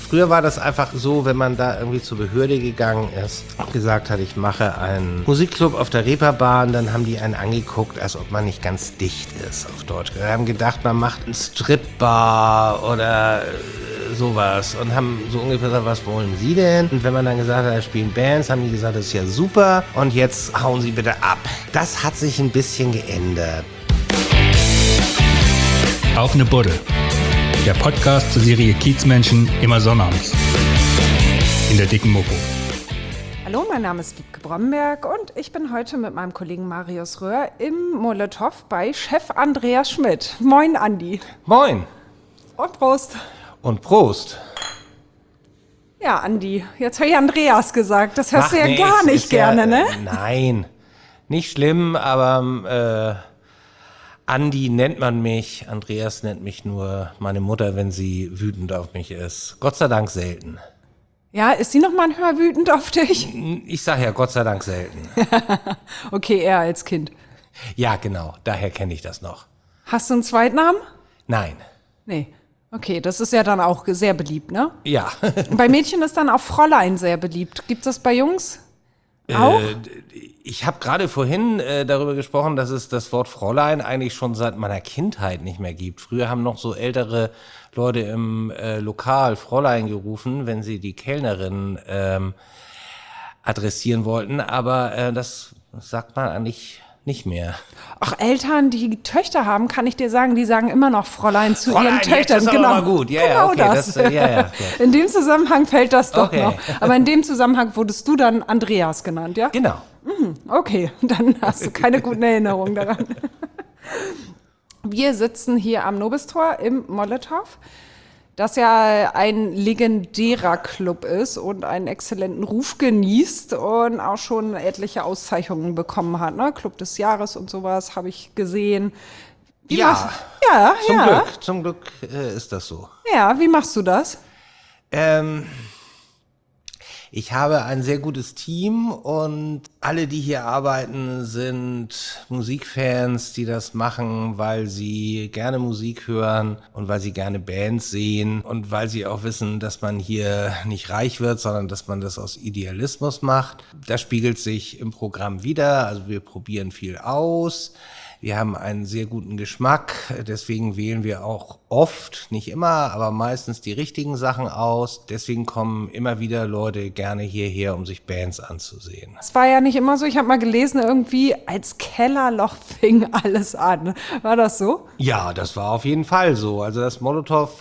Früher war das einfach so, wenn man da irgendwie zur Behörde gegangen ist, gesagt hat, ich mache einen Musikclub auf der Reeperbahn, dann haben die einen angeguckt, als ob man nicht ganz dicht ist, auf Deutsch. Wir haben gedacht, man macht einen Stripbar oder sowas und haben so ungefähr gesagt, was wollen Sie denn? Und wenn man dann gesagt hat, da spielen Bands, haben die gesagt, das ist ja super und jetzt hauen Sie bitte ab. Das hat sich ein bisschen geändert. Auf ne Buddel. Der Podcast zur Serie Kiezmenschen immer sonnabends. In der dicken Mopo. Hallo, mein Name ist Wiebke Bromberg und ich bin heute mit meinem Kollegen Marius Röhr im Molotow bei Chef Andreas Schmidt. Moin, Andi. Moin. Und Prost. Und Prost. Ja, Andi, jetzt habe ich Andreas gesagt. Das hörst du ja nee, gar nicht gerne, ne? Nein, nicht schlimm, aber Andi nennt man mich, Andreas nennt mich nur meine Mutter, wenn sie wütend auf mich ist. Gott sei Dank selten. Ja, ist sie noch manchmal wütend auf dich? Ich sage ja Gott sei Dank selten. Okay, eher als Kind. Ja, genau, daher kenne ich das noch. Hast du einen Zweitnamen? Nein. Nee. Okay, das ist ja dann auch sehr beliebt, ne? Ja. Bei Mädchen ist dann auch Fräulein sehr beliebt. Gibt es das bei Jungs auch? Ich habe gerade vorhin darüber gesprochen, dass es das Wort Fräulein eigentlich schon seit meiner Kindheit nicht mehr gibt. Früher haben noch so ältere Leute im Lokal Fräulein gerufen, wenn sie die Kellnerin adressieren wollten. Aber das sagt man eigentlich nicht mehr. Ach, Eltern, die Töchter haben, kann ich dir sagen, die sagen immer noch Fräulein zu Fräulein, ihren Töchtern. jetzt ist aber Genau, mal gut. Ja, genau okay, das. Ja. In dem Zusammenhang fällt das doch Okay. noch. Aber in dem Zusammenhang wurdest du dann Andreas genannt, ja? Genau. Okay, dann hast du keine guten Erinnerungen daran. Wir sitzen hier am Nobistor im Molotow, das ja ein legendärer Club ist und einen exzellenten Ruf genießt und auch schon etliche Auszeichnungen bekommen hat. Ne? Club des Jahres und sowas habe ich gesehen. Ja, zum Glück ist das so. Ja, wie machst du das? Ich habe ein sehr gutes Team und alle, die hier arbeiten, sind Musikfans, die das machen, weil sie gerne Musik hören und weil sie gerne Bands sehen und weil sie auch wissen, dass man hier nicht reich wird, sondern dass man das aus Idealismus macht. Das spiegelt sich im Programm wider, also wir probieren viel aus. Wir haben einen sehr guten Geschmack, deswegen wählen wir auch oft, nicht immer, aber meistens die richtigen Sachen aus. Deswegen kommen immer wieder Leute gerne hierher, um sich Bands anzusehen. Es war ja nicht immer so, ich habe mal gelesen, irgendwie als Kellerloch fing alles an. War das so? Ja, das war auf jeden Fall so. Also das Molotow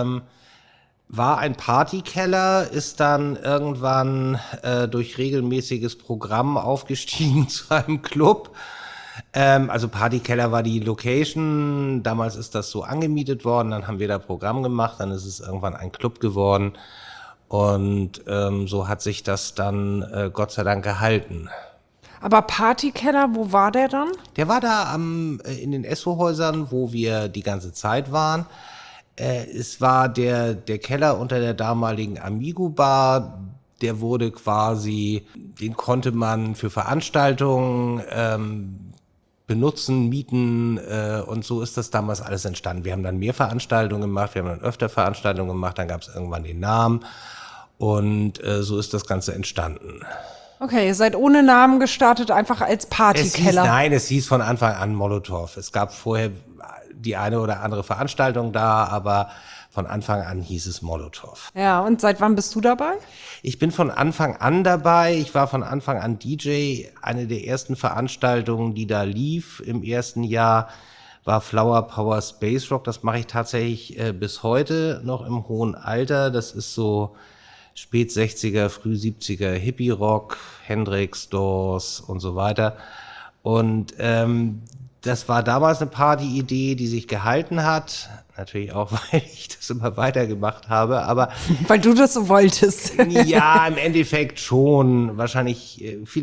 war ein Partykeller, ist dann irgendwann durch regelmäßiges Programm aufgestiegen zu einem Club. Also Partykeller war die Location, damals ist das so angemietet worden, dann haben wir da Programm gemacht, dann ist es irgendwann ein Club geworden und so hat sich das dann Gott sei Dank gehalten. Aber Partykeller, wo war der dann? Der war da in den Esso-Häusern, wo wir die ganze Zeit waren. Es war der Keller unter der damaligen Amigo-Bar. Der wurde quasi, den konnte man für Veranstaltungen benutzen, mieten und so ist das damals alles entstanden. Wir haben dann mehr Veranstaltungen gemacht, wir haben dann öfter Veranstaltungen gemacht, dann gab es irgendwann den Namen und so ist das Ganze entstanden. Okay, ihr seid ohne Namen gestartet, einfach als Partykeller. Es hieß von Anfang an Molotow. Es gab vorher die eine oder andere Veranstaltung da, aber von Anfang an hieß es Molotow. Ja, und seit wann bist du dabei? Ich bin von Anfang an dabei. Ich war von Anfang an DJ. Eine der ersten Veranstaltungen, die da lief im ersten Jahr, war Flower Power Space Rock. Das mache ich tatsächlich bis heute noch im hohen Alter. Das ist so spät 60er, früh 70er Hippie-Rock, Hendrix, Doors und so weiter. Und das war damals eine Party-Idee, die sich gehalten hat. Natürlich auch, weil ich das immer weitergemacht habe, aber... Weil du das so wolltest. Ja, im Endeffekt schon. Wahrscheinlich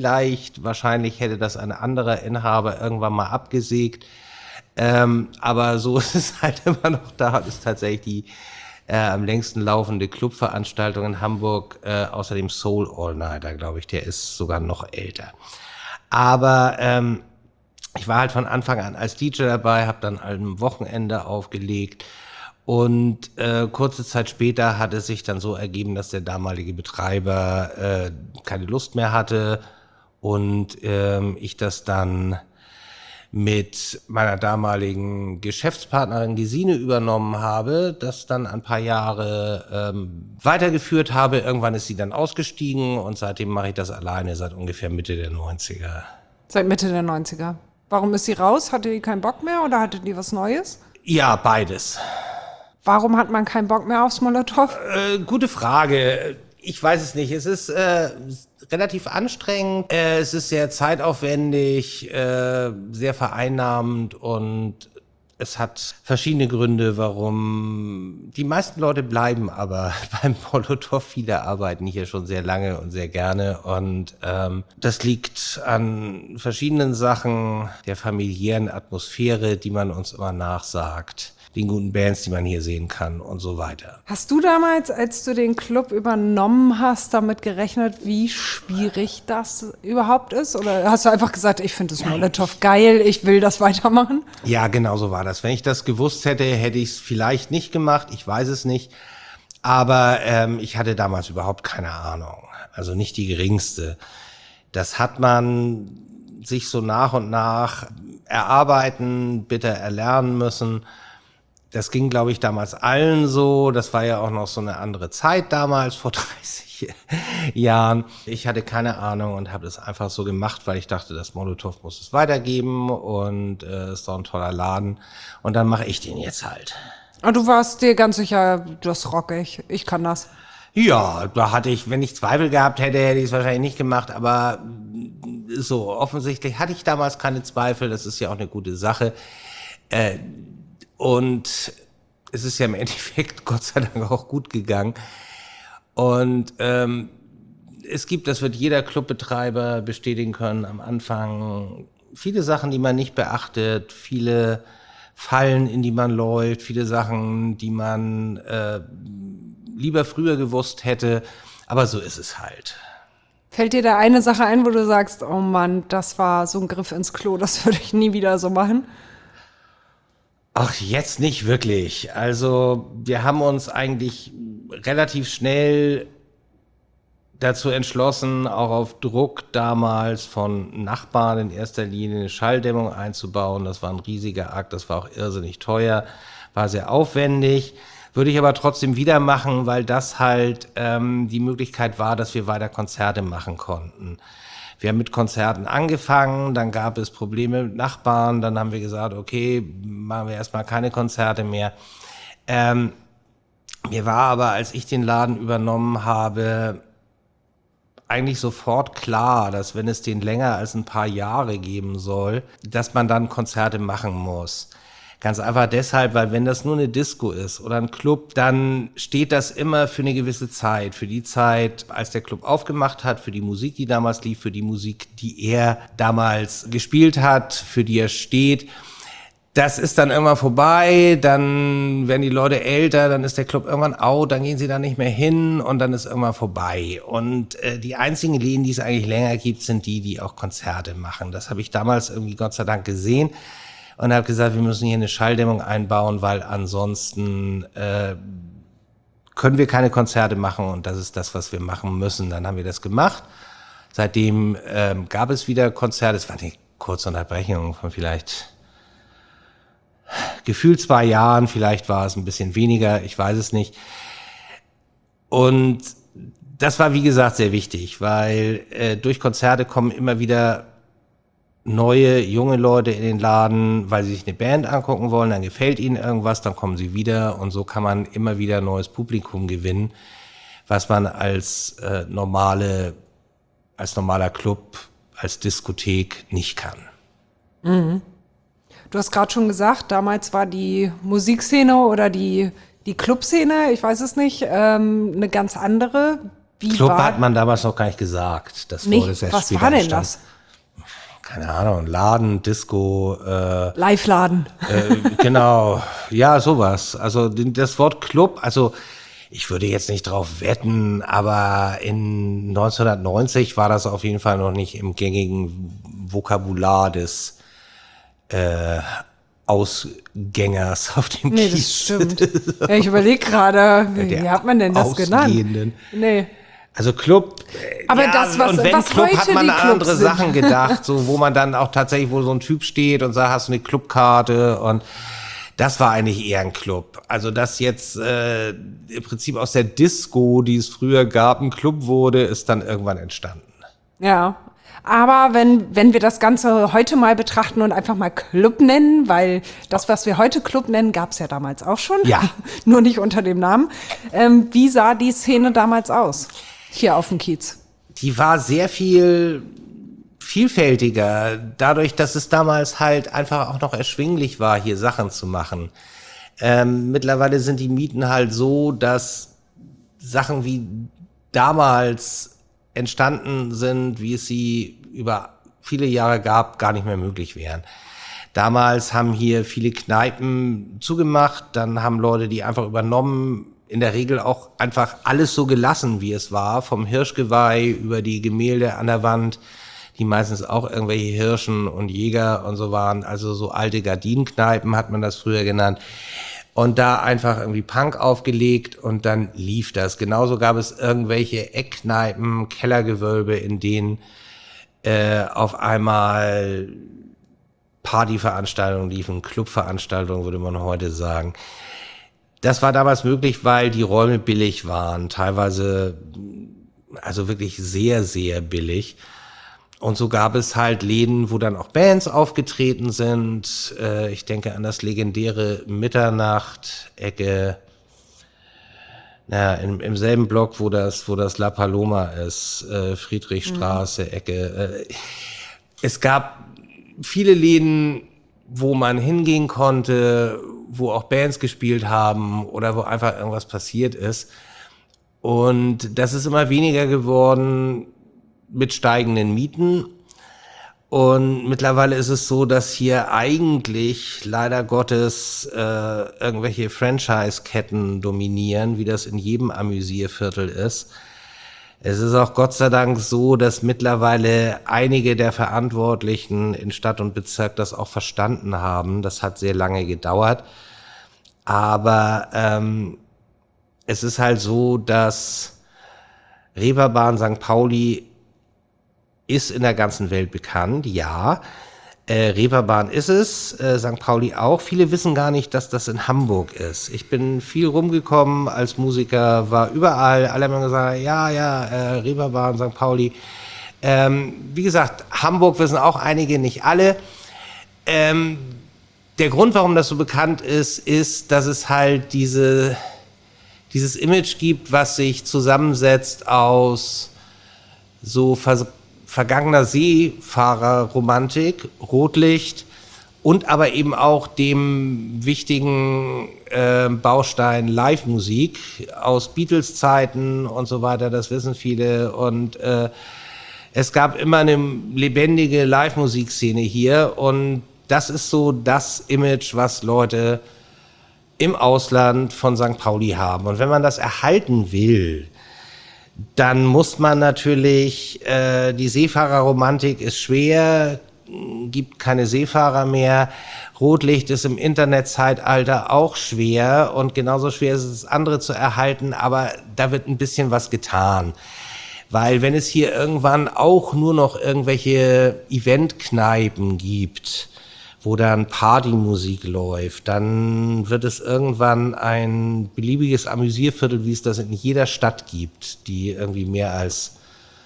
hätte das ein anderer Inhaber irgendwann mal abgesägt. Aber so ist es halt immer noch da. Das ist tatsächlich die am längsten laufende Clubveranstaltung in Hamburg. Außerdem Soul All Nighter, glaube ich. Der ist sogar noch älter. Aber ich war halt von Anfang an als DJ dabei, habe dann am Wochenende aufgelegt Und kurze Zeit später hat es sich dann so ergeben, dass der damalige Betreiber keine Lust mehr hatte und ich das dann mit meiner damaligen Geschäftspartnerin Gesine übernommen habe, das dann ein paar Jahre weitergeführt habe. Irgendwann ist sie dann ausgestiegen und seitdem mache ich das alleine, seit ungefähr Mitte der 90er. Seit Mitte der 90er. Warum ist sie raus? Hatte die keinen Bock mehr oder hatte die was Neues? Ja, beides. Warum hat man keinen Bock mehr aufs Molotow? Gute Frage. Ich weiß es nicht. Es ist relativ anstrengend. Es ist sehr zeitaufwendig, sehr vereinnahmend und es hat verschiedene Gründe, warum die meisten Leute bleiben aber beim Molotow. Viele arbeiten hier schon sehr lange und sehr gerne und das liegt an verschiedenen Sachen, der familiären Atmosphäre, die man uns immer nachsagt, den guten Bands, die man hier sehen kann und so weiter. Hast du damals, als du den Club übernommen hast, damit gerechnet, wie schwierig das überhaupt ist? Oder hast du einfach gesagt, ich finde das Molotow geil, ich will das weitermachen? Ja, genau so war das. Wenn ich das gewusst hätte, hätte ich es vielleicht nicht gemacht. Ich weiß es nicht. Aber ich hatte damals überhaupt keine Ahnung. Also nicht die geringste. Das hat man sich so nach und nach erarbeiten, bitter erlernen müssen. Das ging, glaube ich, damals allen so. Das war ja auch noch so eine andere Zeit damals, vor 30 Jahren. Ich hatte keine Ahnung und habe das einfach so gemacht, weil ich dachte, das Molotow muss es weitergeben und ist doch ein toller Laden. Und dann mache ich den jetzt halt. Und du warst dir ganz sicher, das rock ich kann das. Ja, da hatte ich, wenn ich Zweifel gehabt hätte, hätte ich es wahrscheinlich nicht gemacht. Aber so, offensichtlich hatte ich damals keine Zweifel. Das ist ja auch eine gute Sache. Und es ist ja im Endeffekt Gott sei Dank auch gut gegangen. Und es gibt, das wird jeder Clubbetreiber bestätigen können, am Anfang viele Sachen, die man nicht beachtet, viele Fallen, in die man läuft, viele Sachen, die man lieber früher gewusst hätte. Aber so ist es halt. Fällt dir da eine Sache ein, wo du sagst, oh Mann, das war so ein Griff ins Klo, das würde ich nie wieder so machen? Ach, jetzt nicht wirklich. Also wir haben uns eigentlich relativ schnell dazu entschlossen, auch auf Druck damals von Nachbarn in erster Linie eine Schalldämmung einzubauen. Das war ein riesiger Akt, das war auch irrsinnig teuer, war sehr aufwendig. Würde ich aber trotzdem wieder machen, weil das halt die Möglichkeit war, dass wir weiter Konzerte machen konnten. Wir haben mit Konzerten angefangen, dann gab es Probleme mit Nachbarn, dann haben wir gesagt, okay, machen wir erstmal keine Konzerte mehr. Mir war aber, als ich den Laden übernommen habe, eigentlich sofort klar, dass wenn es den länger als ein paar Jahre geben soll, dass man dann Konzerte machen muss. Ganz einfach deshalb, weil wenn das nur eine Disco ist oder ein Club, dann steht das immer für eine gewisse Zeit. Für die Zeit, als der Club aufgemacht hat, für die Musik, die damals lief, für die Musik, die er damals gespielt hat, für die er steht. Das ist dann irgendwann vorbei, dann werden die Leute älter, dann ist der Club irgendwann out, dann gehen sie da nicht mehr hin und dann ist irgendwann vorbei. Und die einzigen Läden, die es eigentlich länger gibt, sind die, die auch Konzerte machen. Das habe ich damals irgendwie Gott sei Dank gesehen. Und habe gesagt, wir müssen hier eine Schalldämmung einbauen, weil ansonsten können wir keine Konzerte machen und das ist das, was wir machen müssen. Dann haben wir das gemacht. Seitdem gab es wieder Konzerte. Es war eine kurze Unterbrechung von vielleicht gefühlt 2 Jahren. Vielleicht war es ein bisschen weniger, ich weiß es nicht. Und das war, wie gesagt, sehr wichtig, weil durch Konzerte kommen immer wieder neue, junge Leute in den Laden, weil sie sich eine Band angucken wollen, dann gefällt ihnen irgendwas, dann kommen sie wieder und so kann man immer wieder neues Publikum gewinnen, was man als normaler Club, als Diskothek nicht kann. Mhm. Du hast gerade schon gesagt, damals war die Musikszene oder die Clubszene, ich weiß es nicht, eine ganz andere. Club hat man damals noch gar nicht gesagt. Das wurde erst was später war denn entstanden. das? Keine Ahnung, Laden, Disco. Live-Laden. Genau, ja, sowas. Also das Wort Club, also ich würde jetzt nicht drauf wetten, aber in 1990 war das auf jeden Fall noch nicht im gängigen Vokabular des Ausgängers auf dem Nee, das Kiez. stimmt. Ja, ich überlege gerade, wie hat man denn das genannt? Ausgehenden. Nee. Also Club, Aber das, was- und wenn was Club, heute hat man die an Clubs andere sind. Sachen gedacht, so wo man dann auch tatsächlich, wo so ein Typ steht und sagt, hast du eine Clubkarte, und das war eigentlich eher ein Club. Also dass jetzt im Prinzip aus der Disco, die es früher gab, ein Club wurde, ist dann irgendwann entstanden. Ja. Aber wenn wir das Ganze heute mal betrachten und einfach mal Club nennen, weil das, was wir heute Club nennen, gab es ja damals auch schon. Ja. Nur nicht unter dem Namen. Wie sah die Szene damals aus? Hier auf dem Kiez. Die war sehr viel vielfältiger, dadurch, dass es damals halt einfach auch noch erschwinglich war, hier Sachen zu machen. Mittlerweile sind die Mieten halt so, dass Sachen wie damals entstanden sind, wie es sie über viele Jahre gab, gar nicht mehr möglich wären. Damals haben hier viele Kneipen zugemacht, dann haben Leute die einfach übernommen, in der Regel auch einfach alles so gelassen, wie es war, vom Hirschgeweih über die Gemälde an der Wand, die meistens auch irgendwelche Hirschen und Jäger und so waren, also so alte Gardinenkneipen hat man das früher genannt. Und da einfach irgendwie Punk aufgelegt und dann lief das. Genauso gab es irgendwelche Eckkneipen, Kellergewölbe, in denen auf einmal Partyveranstaltungen liefen, Clubveranstaltungen würde man heute sagen. Das war damals möglich, weil die Räume billig waren, teilweise also wirklich sehr, sehr billig. Und so gab es halt Läden, wo dann auch Bands aufgetreten sind. Ich denke an das legendäre Mitternacht-Ecke, im selben Block, wo das La Paloma ist, Friedrichstraße, Ecke. Es gab viele Läden, wo man hingehen konnte, wo auch Bands gespielt haben oder wo einfach irgendwas passiert ist. Und das ist immer weniger geworden mit steigenden Mieten. Und mittlerweile ist es so, dass hier eigentlich leider Gottes irgendwelche Franchise-Ketten dominieren, wie das in jedem Amüsierviertel ist. Es ist auch Gott sei Dank so, dass mittlerweile einige der Verantwortlichen in Stadt und Bezirk das auch verstanden haben. Das hat sehr lange gedauert. Aber es ist halt so, dass Reeperbahn St. Pauli ist in der ganzen Welt bekannt, ja. Reeperbahn ist es, St. Pauli auch. Viele wissen gar nicht, dass das in Hamburg ist. Ich bin viel rumgekommen als Musiker, war überall. Alle haben gesagt, Reeperbahn, St. Pauli. Wie gesagt, Hamburg wissen auch einige, nicht alle. Der Grund, warum das so bekannt ist, dass es halt dieses Image gibt, was sich zusammensetzt aus so vergangener Seefahrerromantik, Rotlicht und aber eben auch dem wichtigen Baustein Live-Musik aus Beatles-Zeiten und so weiter, das wissen viele. Und es gab immer eine lebendige Live-Musikszene hier und das ist so das Image, was Leute im Ausland von St. Pauli haben. Und wenn man das erhalten will, dann muss man natürlich, die Seefahrerromantik ist schwer, gibt keine Seefahrer mehr. Rotlicht ist im Internetzeitalter auch schwer und genauso schwer ist es, andere zu erhalten, aber da wird ein bisschen was getan. Weil wenn es hier irgendwann auch nur noch irgendwelche Eventkneipen gibt, wo dann Partymusik läuft, dann wird es irgendwann ein beliebiges Amüsierviertel, wie es das in jeder Stadt gibt, die irgendwie mehr als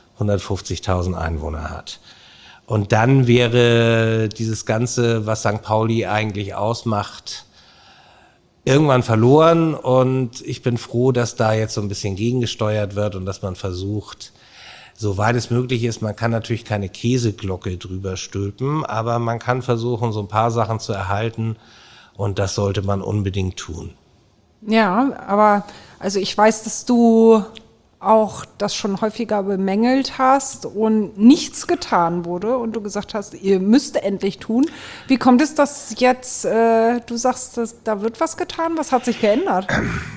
150.000 Einwohner hat. Und dann wäre dieses Ganze, was St. Pauli eigentlich ausmacht, irgendwann verloren. Und ich bin froh, dass da jetzt so ein bisschen gegengesteuert wird und dass man versucht, soweit es möglich ist, man kann natürlich keine Käseglocke drüber stülpen, aber man kann versuchen, so ein paar Sachen zu erhalten und das sollte man unbedingt tun. Ja, aber also ich weiß, dass du auch das schon häufiger bemängelt hast und nichts getan wurde und du gesagt hast, ihr müsst endlich tun. Wie kommt es, dass jetzt du sagst, da wird was getan? Was hat sich geändert?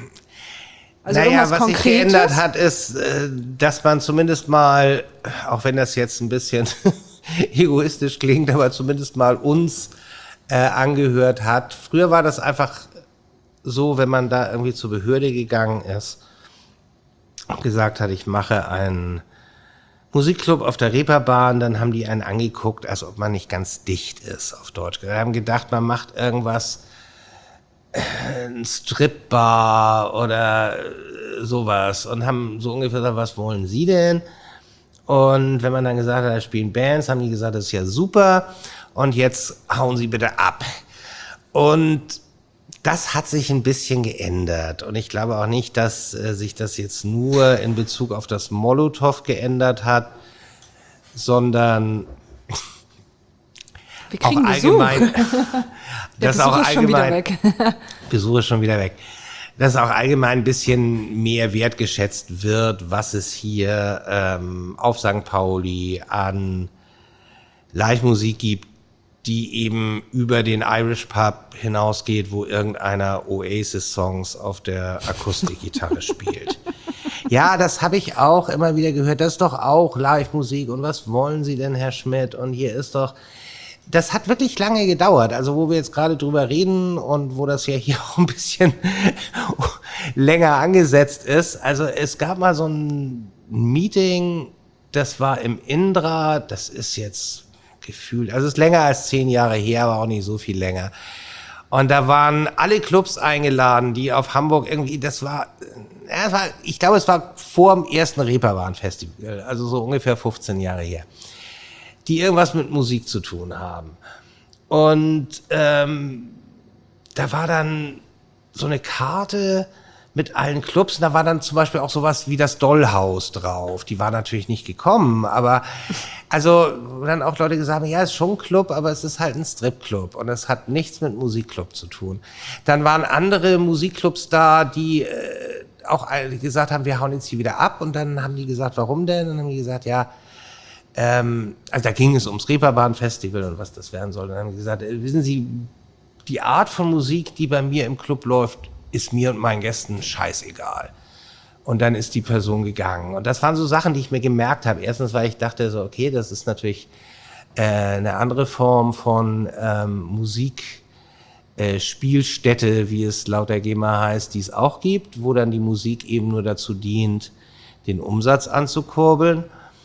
Also was Konkretes? sich geändert hat, ist, dass man zumindest mal, auch wenn das jetzt ein bisschen egoistisch klingt, aber zumindest mal uns angehört hat. Früher war das einfach so, wenn man da irgendwie zur Behörde gegangen ist und gesagt hat, ich mache einen Musikclub auf der Reeperbahn, dann haben die einen angeguckt, als ob man nicht ganz dicht ist, auf Deutsch. Wir haben gedacht, man macht irgendwas, ein Stripbar oder sowas und haben so ungefähr gesagt, was wollen Sie denn? Und wenn man dann gesagt hat, da spielen Bands, haben die gesagt, das ist ja super und jetzt hauen Sie bitte ab. Und das hat sich ein bisschen geändert und ich glaube auch nicht, dass sich das jetzt nur in Bezug auf das Molotow geändert hat, sondern wir kriegen auch allgemein. Der Besuch ist schon wieder weg. Besuch ist schon wieder weg. Dass auch allgemein ein bisschen mehr wertgeschätzt wird, was es hier auf St. Pauli an Live-Musik gibt, die eben über den Irish Pub hinausgeht, wo irgendeiner Oasis-Songs auf der Akustikgitarre spielt. Ja, das habe ich auch immer wieder gehört. Das ist doch auch Live-Musik. Und was wollen Sie denn, Herr Schmidt? Und hier ist doch... Das hat wirklich lange gedauert. Also wo wir jetzt gerade drüber reden und wo das ja hier auch ein bisschen länger angesetzt ist. Also es gab mal so ein Meeting, das war im Indra. Das ist jetzt... gefühlt. Also es ist länger als 10 Jahre her, aber auch nicht so viel länger. Und da waren alle Clubs eingeladen, die auf Hamburg irgendwie, ich glaube, es war vor dem ersten Reeperbahn-Festival, also so ungefähr 15 Jahre her, die irgendwas mit Musik zu tun haben. Und da war dann so eine Karte mit allen Clubs. Und da war dann zum Beispiel auch sowas wie das Dollhaus drauf. Die war natürlich nicht gekommen, aber also wo dann auch Leute gesagt haben, ja, es ist schon ein Club, aber es ist halt ein Stripclub und es hat nichts mit Musikclub zu tun. Dann waren andere Musikclubs da, die auch gesagt haben, wir hauen jetzt hier wieder ab. Und dann haben die gesagt, warum denn? Und dann haben die gesagt, ja, also da ging es ums Reeperbahn-Festival und was das werden soll. Und dann haben die gesagt, wissen Sie, die Art von Musik, die bei mir im Club läuft, ist mir und meinen Gästen scheißegal. Und dann ist die Person gegangen. Und das waren so Sachen, die ich mir gemerkt habe. Erstens, weil ich dachte so, okay, das ist natürlich eine andere Form von Musikspielstätte, wie es laut der GEMA heißt, die es auch gibt, wo dann die Musik eben nur dazu dient, den Umsatz anzukurbeln.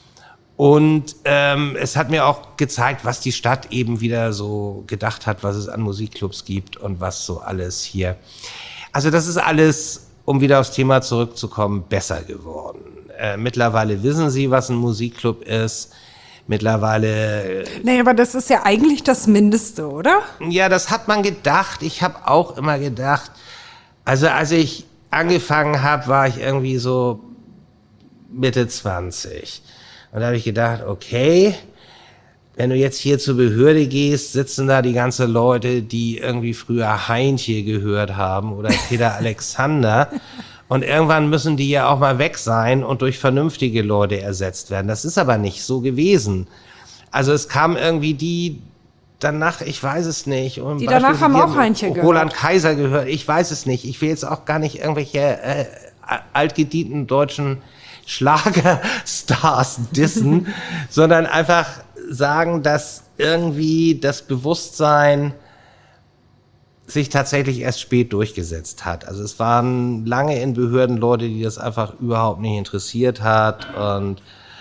Und es hat mir auch gezeigt, was die Stadt eben wieder so gedacht hat, was es an Musikclubs gibt und was so alles hier. Also das ist alles, um wieder aufs Thema zurückzukommen, besser geworden. Mittlerweile wissen Sie, was ein Musikclub ist. Mittlerweile... Nee, aber das ist ja eigentlich das Mindeste, oder? Ja, das hat man gedacht. Ich habe auch immer gedacht, also als ich angefangen habe, war ich irgendwie so Mitte 20. Und da habe ich gedacht, okay, wenn du jetzt hier zur Behörde gehst, sitzen da die ganzen Leute, die irgendwie früher Heintje gehört haben oder Peter Alexander. Und irgendwann müssen die ja auch mal weg sein und durch vernünftige Leute ersetzt werden. Das ist aber nicht so gewesen. Also es kam irgendwie die danach, ich weiß es nicht. Und die danach haben auch Heintje gehört. Roland Kaiser gehört, ich weiß es nicht. Ich will jetzt auch gar nicht irgendwelche altgedienten deutschen Schlagerstars dissen, sondern einfach sagen, dass irgendwie das Bewusstsein sich tatsächlich erst spät durchgesetzt hat. Also es waren lange in Behörden Leute, die das einfach überhaupt nicht interessiert hat und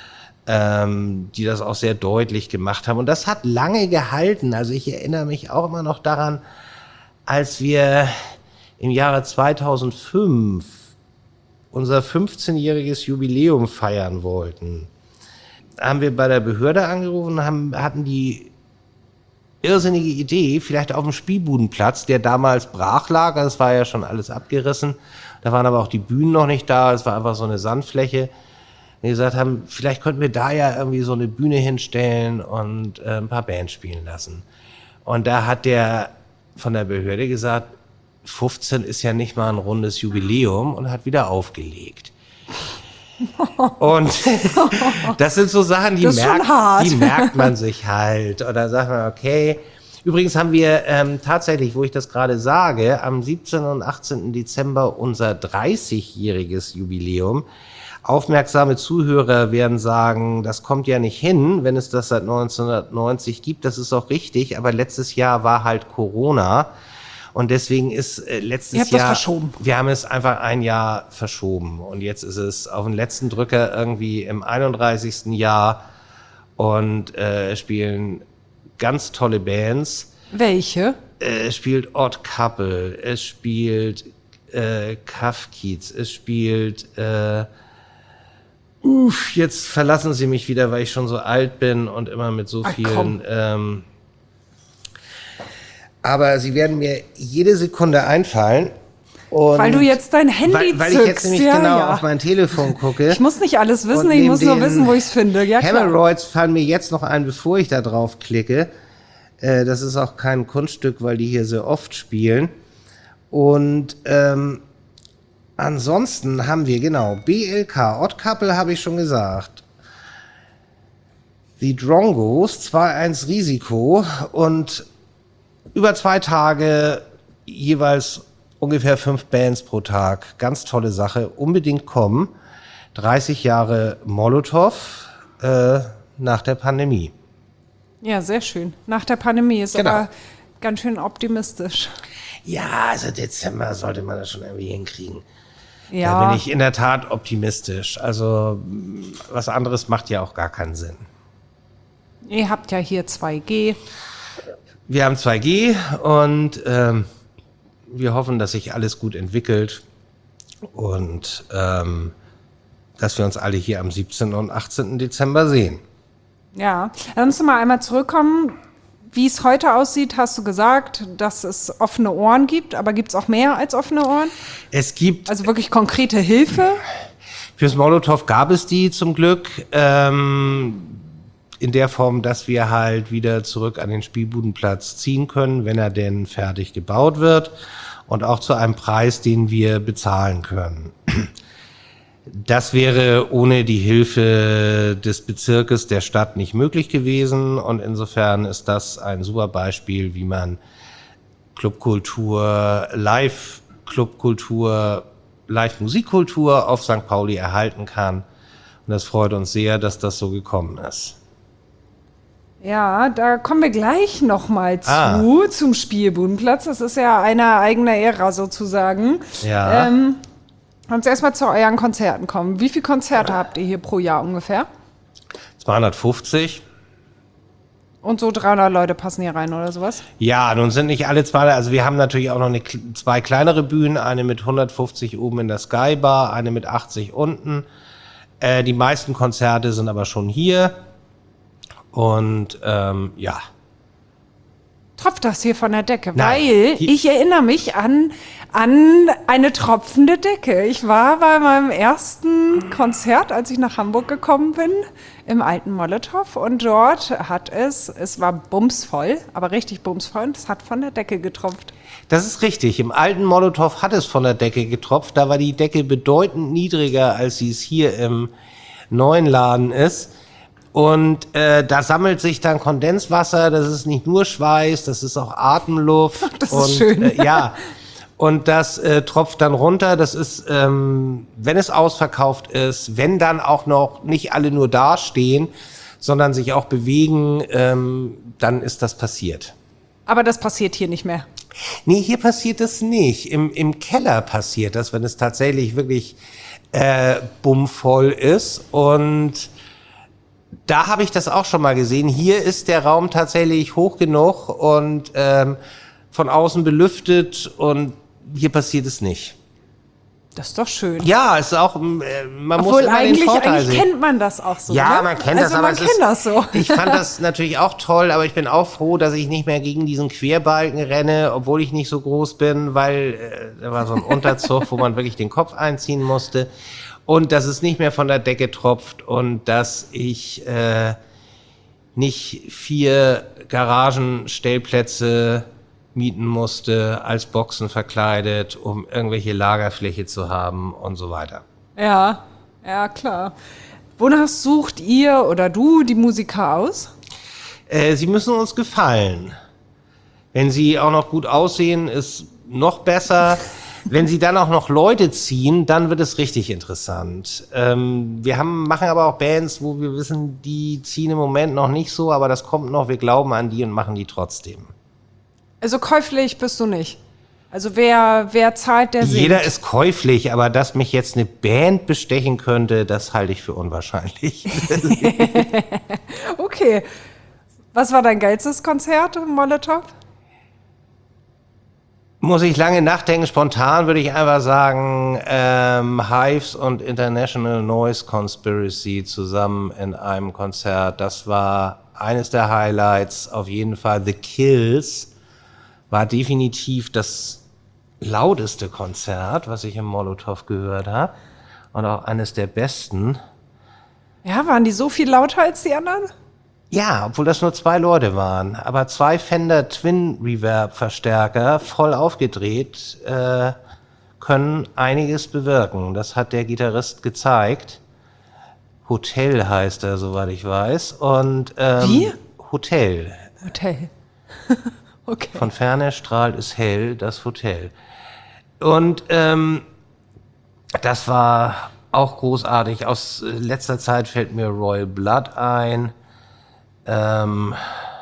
die das auch sehr deutlich gemacht haben. Und das hat lange gehalten. Also ich erinnere mich auch immer noch daran, als wir im Jahre 2005 unser 15-jähriges Jubiläum feiern wollten, haben wir bei der Behörde angerufen und hatten die irrsinnige Idee, vielleicht auf dem Spielbudenplatz, der damals brach lag, das war ja schon alles abgerissen, da waren aber auch die Bühnen noch nicht da, es war einfach so eine Sandfläche. Wir gesagt haben, vielleicht könnten wir da ja irgendwie so eine Bühne hinstellen und ein paar Bands spielen lassen. Und da hat der von der Behörde gesagt, 15 ist ja nicht mal ein rundes Jubiläum und hat wieder aufgelegt. Und das sind so Sachen, die merkt man sich halt. Oder sagt man, okay, Übrigens haben wir tatsächlich, wo ich das gerade sage, am 17. und 18. Dezember unser 30-jähriges Jubiläum. Aufmerksame Zuhörer werden sagen, das kommt ja nicht hin, wenn es das seit 1990 gibt. Das ist auch richtig, aber letztes Jahr war halt Corona. Und deswegen ist letztes Jahr, verschoben. Wir haben es einfach ein Jahr verschoben. Und jetzt ist es auf den letzten Drücker irgendwie im 31. Jahr und spielen ganz tolle Bands. Welche? Es spielt Odd Couple, es spielt Kafkiez, es spielt jetzt verlassen Sie mich wieder, weil ich schon so alt bin und immer mit so vielen. Aber sie werden mir jede Sekunde einfallen. Und weil du jetzt dein Handy weil ich jetzt nämlich auf mein Telefon gucke. Ich muss nicht alles wissen, ich muss nur wissen, wo ich es finde. Ja, klar. Hemorrhoids fallen mir jetzt noch ein, bevor ich da drauf klicke. Das ist auch kein Kunststück, weil die hier sehr oft spielen. Und ansonsten haben wir, BLK, Odd Couple habe ich schon gesagt. Die Drongos, 2-1 Risiko und über 2 Tage jeweils ungefähr 5 Bands pro Tag. Ganz tolle Sache. Unbedingt kommen. 30 Jahre Molotow nach der Pandemie. Ja, sehr schön. Nach der Pandemie ist aber ganz schön optimistisch. Ja, also Dezember sollte man das schon irgendwie hinkriegen. Ja. Da bin ich in der Tat optimistisch. Also was anderes macht ja auch gar keinen Sinn. Ihr habt ja hier 2G. Wir haben 2G und wir hoffen, dass sich alles gut entwickelt und dass wir uns alle hier am 17. und 18. Dezember sehen. Ja, lass uns mal einmal zurückkommen. Wie es heute aussieht, hast du gesagt, dass es offene Ohren gibt, aber gibt es auch mehr als offene Ohren? Es gibt... Also wirklich konkrete Hilfe? Fürs Molotow gab es die zum Glück in der Form, dass wir halt wieder zurück an den Spielbudenplatz ziehen können, wenn er denn fertig gebaut wird und auch zu einem Preis, den wir bezahlen können. Das wäre ohne die Hilfe des Bezirkes der Stadt nicht möglich gewesen und insofern ist das ein super Beispiel, wie man Clubkultur, Live-Clubkultur, Live-Musikkultur auf St. Pauli erhalten kann. Und das freut uns sehr, dass das so gekommen ist. Ja, da kommen wir gleich nochmal zum Spielbudenplatz. Das ist ja eine eigene Ära sozusagen. Ja. Uns erstmal zu euren Konzerten kommen. Wie viele Konzerte habt ihr hier pro Jahr ungefähr? 250. Und so 300 Leute passen hier rein oder sowas? Ja, nun sind nicht alle 200, also wir haben natürlich auch noch 2 kleinere Bühnen, eine mit 150 oben in der Skybar, eine mit 80 unten. Die meisten Konzerte sind aber schon hier und ja. Tropft das hier von der Decke? Nein. Weil ich erinnere mich an eine tropfende Decke. Ich war bei meinem ersten Konzert, als ich nach Hamburg gekommen bin, im alten Molotow. Und dort hat es war bumsvoll, aber richtig bumsvoll. Und es hat von der Decke getropft. Das ist richtig. Im alten Molotow hat es von der Decke getropft. Da war die Decke bedeutend niedriger, als sie es hier im neuen Laden ist. Und da sammelt sich dann Kondenswasser, das ist nicht nur Schweiß, das ist auch Atemluft. Das ist schön. Ja, und das tropft dann runter. Das ist, wenn es ausverkauft ist, wenn dann auch noch nicht alle nur dastehen, sondern sich auch bewegen, dann ist das passiert. Aber das passiert hier nicht mehr. Nee, hier passiert das nicht. Im Keller passiert das, wenn es tatsächlich wirklich bummvoll ist. Und da habe ich das auch schon mal gesehen. Hier ist der Raum tatsächlich hoch genug und von außen belüftet und hier passiert es nicht. Das ist doch schön. Ja, es ist auch, man muss immer den Vorteil sehen. Eigentlich kennt man das auch so. Ja, ne? man kennt das, aber so. Ich fand das natürlich auch toll, aber ich bin auch froh, dass ich nicht mehr gegen diesen Querbalken renne, obwohl ich nicht so groß bin, weil da war so ein Unterzug, wo man wirklich den Kopf einziehen musste. Und dass es nicht mehr von der Decke tropft und dass ich nicht 4 Garagenstellplätze mieten musste, als Boxen verkleidet, um irgendwelche Lagerfläche zu haben und so weiter. Ja, klar. Wonach sucht ihr oder du die Musiker aus? Sie müssen uns gefallen. Wenn sie auch noch gut aussehen, ist noch besser. Wenn sie dann auch noch Leute ziehen, dann wird es richtig interessant. Machen aber auch Bands, wo wir wissen, die ziehen im Moment noch nicht so, aber das kommt noch, wir glauben an die und machen die trotzdem. Also käuflich bist du nicht? Also wer zahlt, der singt? Jeder ist käuflich, aber dass mich jetzt eine Band bestechen könnte, das halte ich für unwahrscheinlich. Okay. Was war dein geilstes Konzert im Molotow? Muss ich lange nachdenken, spontan würde ich einfach sagen, Hives und International Noise Conspiracy zusammen in einem Konzert. Das war eines der Highlights, auf jeden Fall. The Kills war definitiv das lauteste Konzert, was ich im Molotow gehört habe. Und auch eines der besten. Ja, waren die so viel lauter als die anderen? Ja, obwohl das nur 2 Leute waren. Aber 2 Fender Twin Reverb Verstärker voll aufgedreht können einiges bewirken. Das hat der Gitarrist gezeigt. Hotel heißt er, soweit ich weiß. Und Wie? Hotel. Hotel. Okay. Von ferne strahlt es hell, das Hotel. Und das war auch großartig. Aus letzter Zeit fällt mir Royal Blood ein. Eine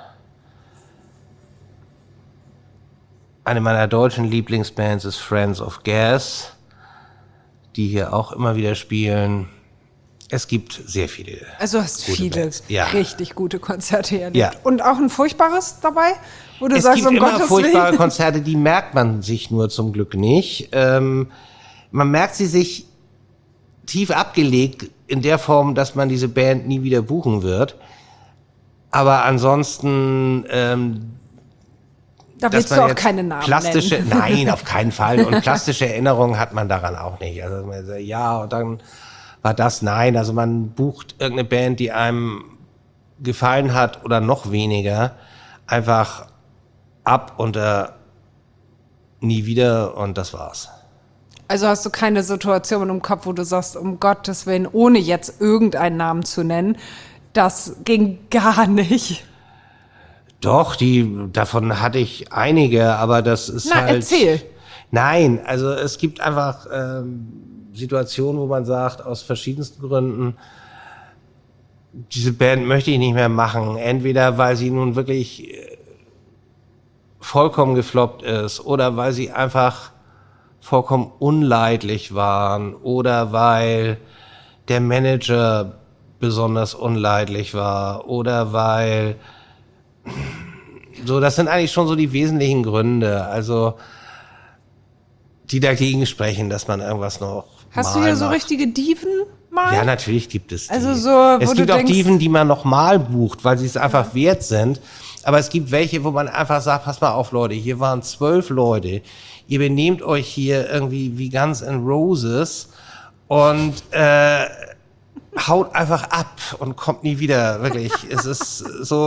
meiner deutschen Lieblingsbands ist Friends of Gas, die hier auch immer wieder spielen. Es gibt sehr viele. Also hast viele richtig gute Konzerte erlebt. Ja. Und auch ein furchtbares dabei, wo du Es sagst, gibt um immer Gottes furchtbare Willen. Konzerte, die merkt man sich nur zum Glück nicht. Man merkt sie sich tief abgelegt in der Form, dass man diese Band nie wieder buchen wird. Aber ansonsten, Da willst du auch keine Namen nennen. Nein, auf keinen Fall. Und plastische Erinnerungen hat man daran auch nicht. Also man sagt, ja, und dann war das, nein. Also man bucht irgendeine Band, die einem gefallen hat oder noch weniger, einfach ab und nie wieder und das war's. Also hast du keine Situation im Kopf, wo du sagst, um Gottes Willen, ohne jetzt irgendeinen Namen zu nennen, das ging gar nicht. Doch, davon hatte ich einige, aber das ist halt... Erzähl. Nein, also es gibt einfach Situationen, wo man sagt, aus verschiedensten Gründen, diese Band möchte ich nicht mehr machen. Entweder weil sie nun wirklich vollkommen gefloppt ist oder weil sie einfach vollkommen unleidlich waren oder weil der Manager besonders unleidlich war oder weil so, das sind eigentlich schon so die wesentlichen Gründe, also die dagegen sprechen, dass man irgendwas noch Hast mal du hier so macht. richtige Diven mal? Ja, natürlich gibt es die. Also so, wo es du gibt auch denkst- Diven, die man nochmal bucht, weil sie es einfach wert sind. Aber es gibt welche, wo man einfach sagt, pass mal auf, Leute, hier waren 12 Leute. Ihr benehmt euch hier irgendwie wie Guns N' Roses und haut einfach ab und kommt nie wieder. Wirklich, es ist so...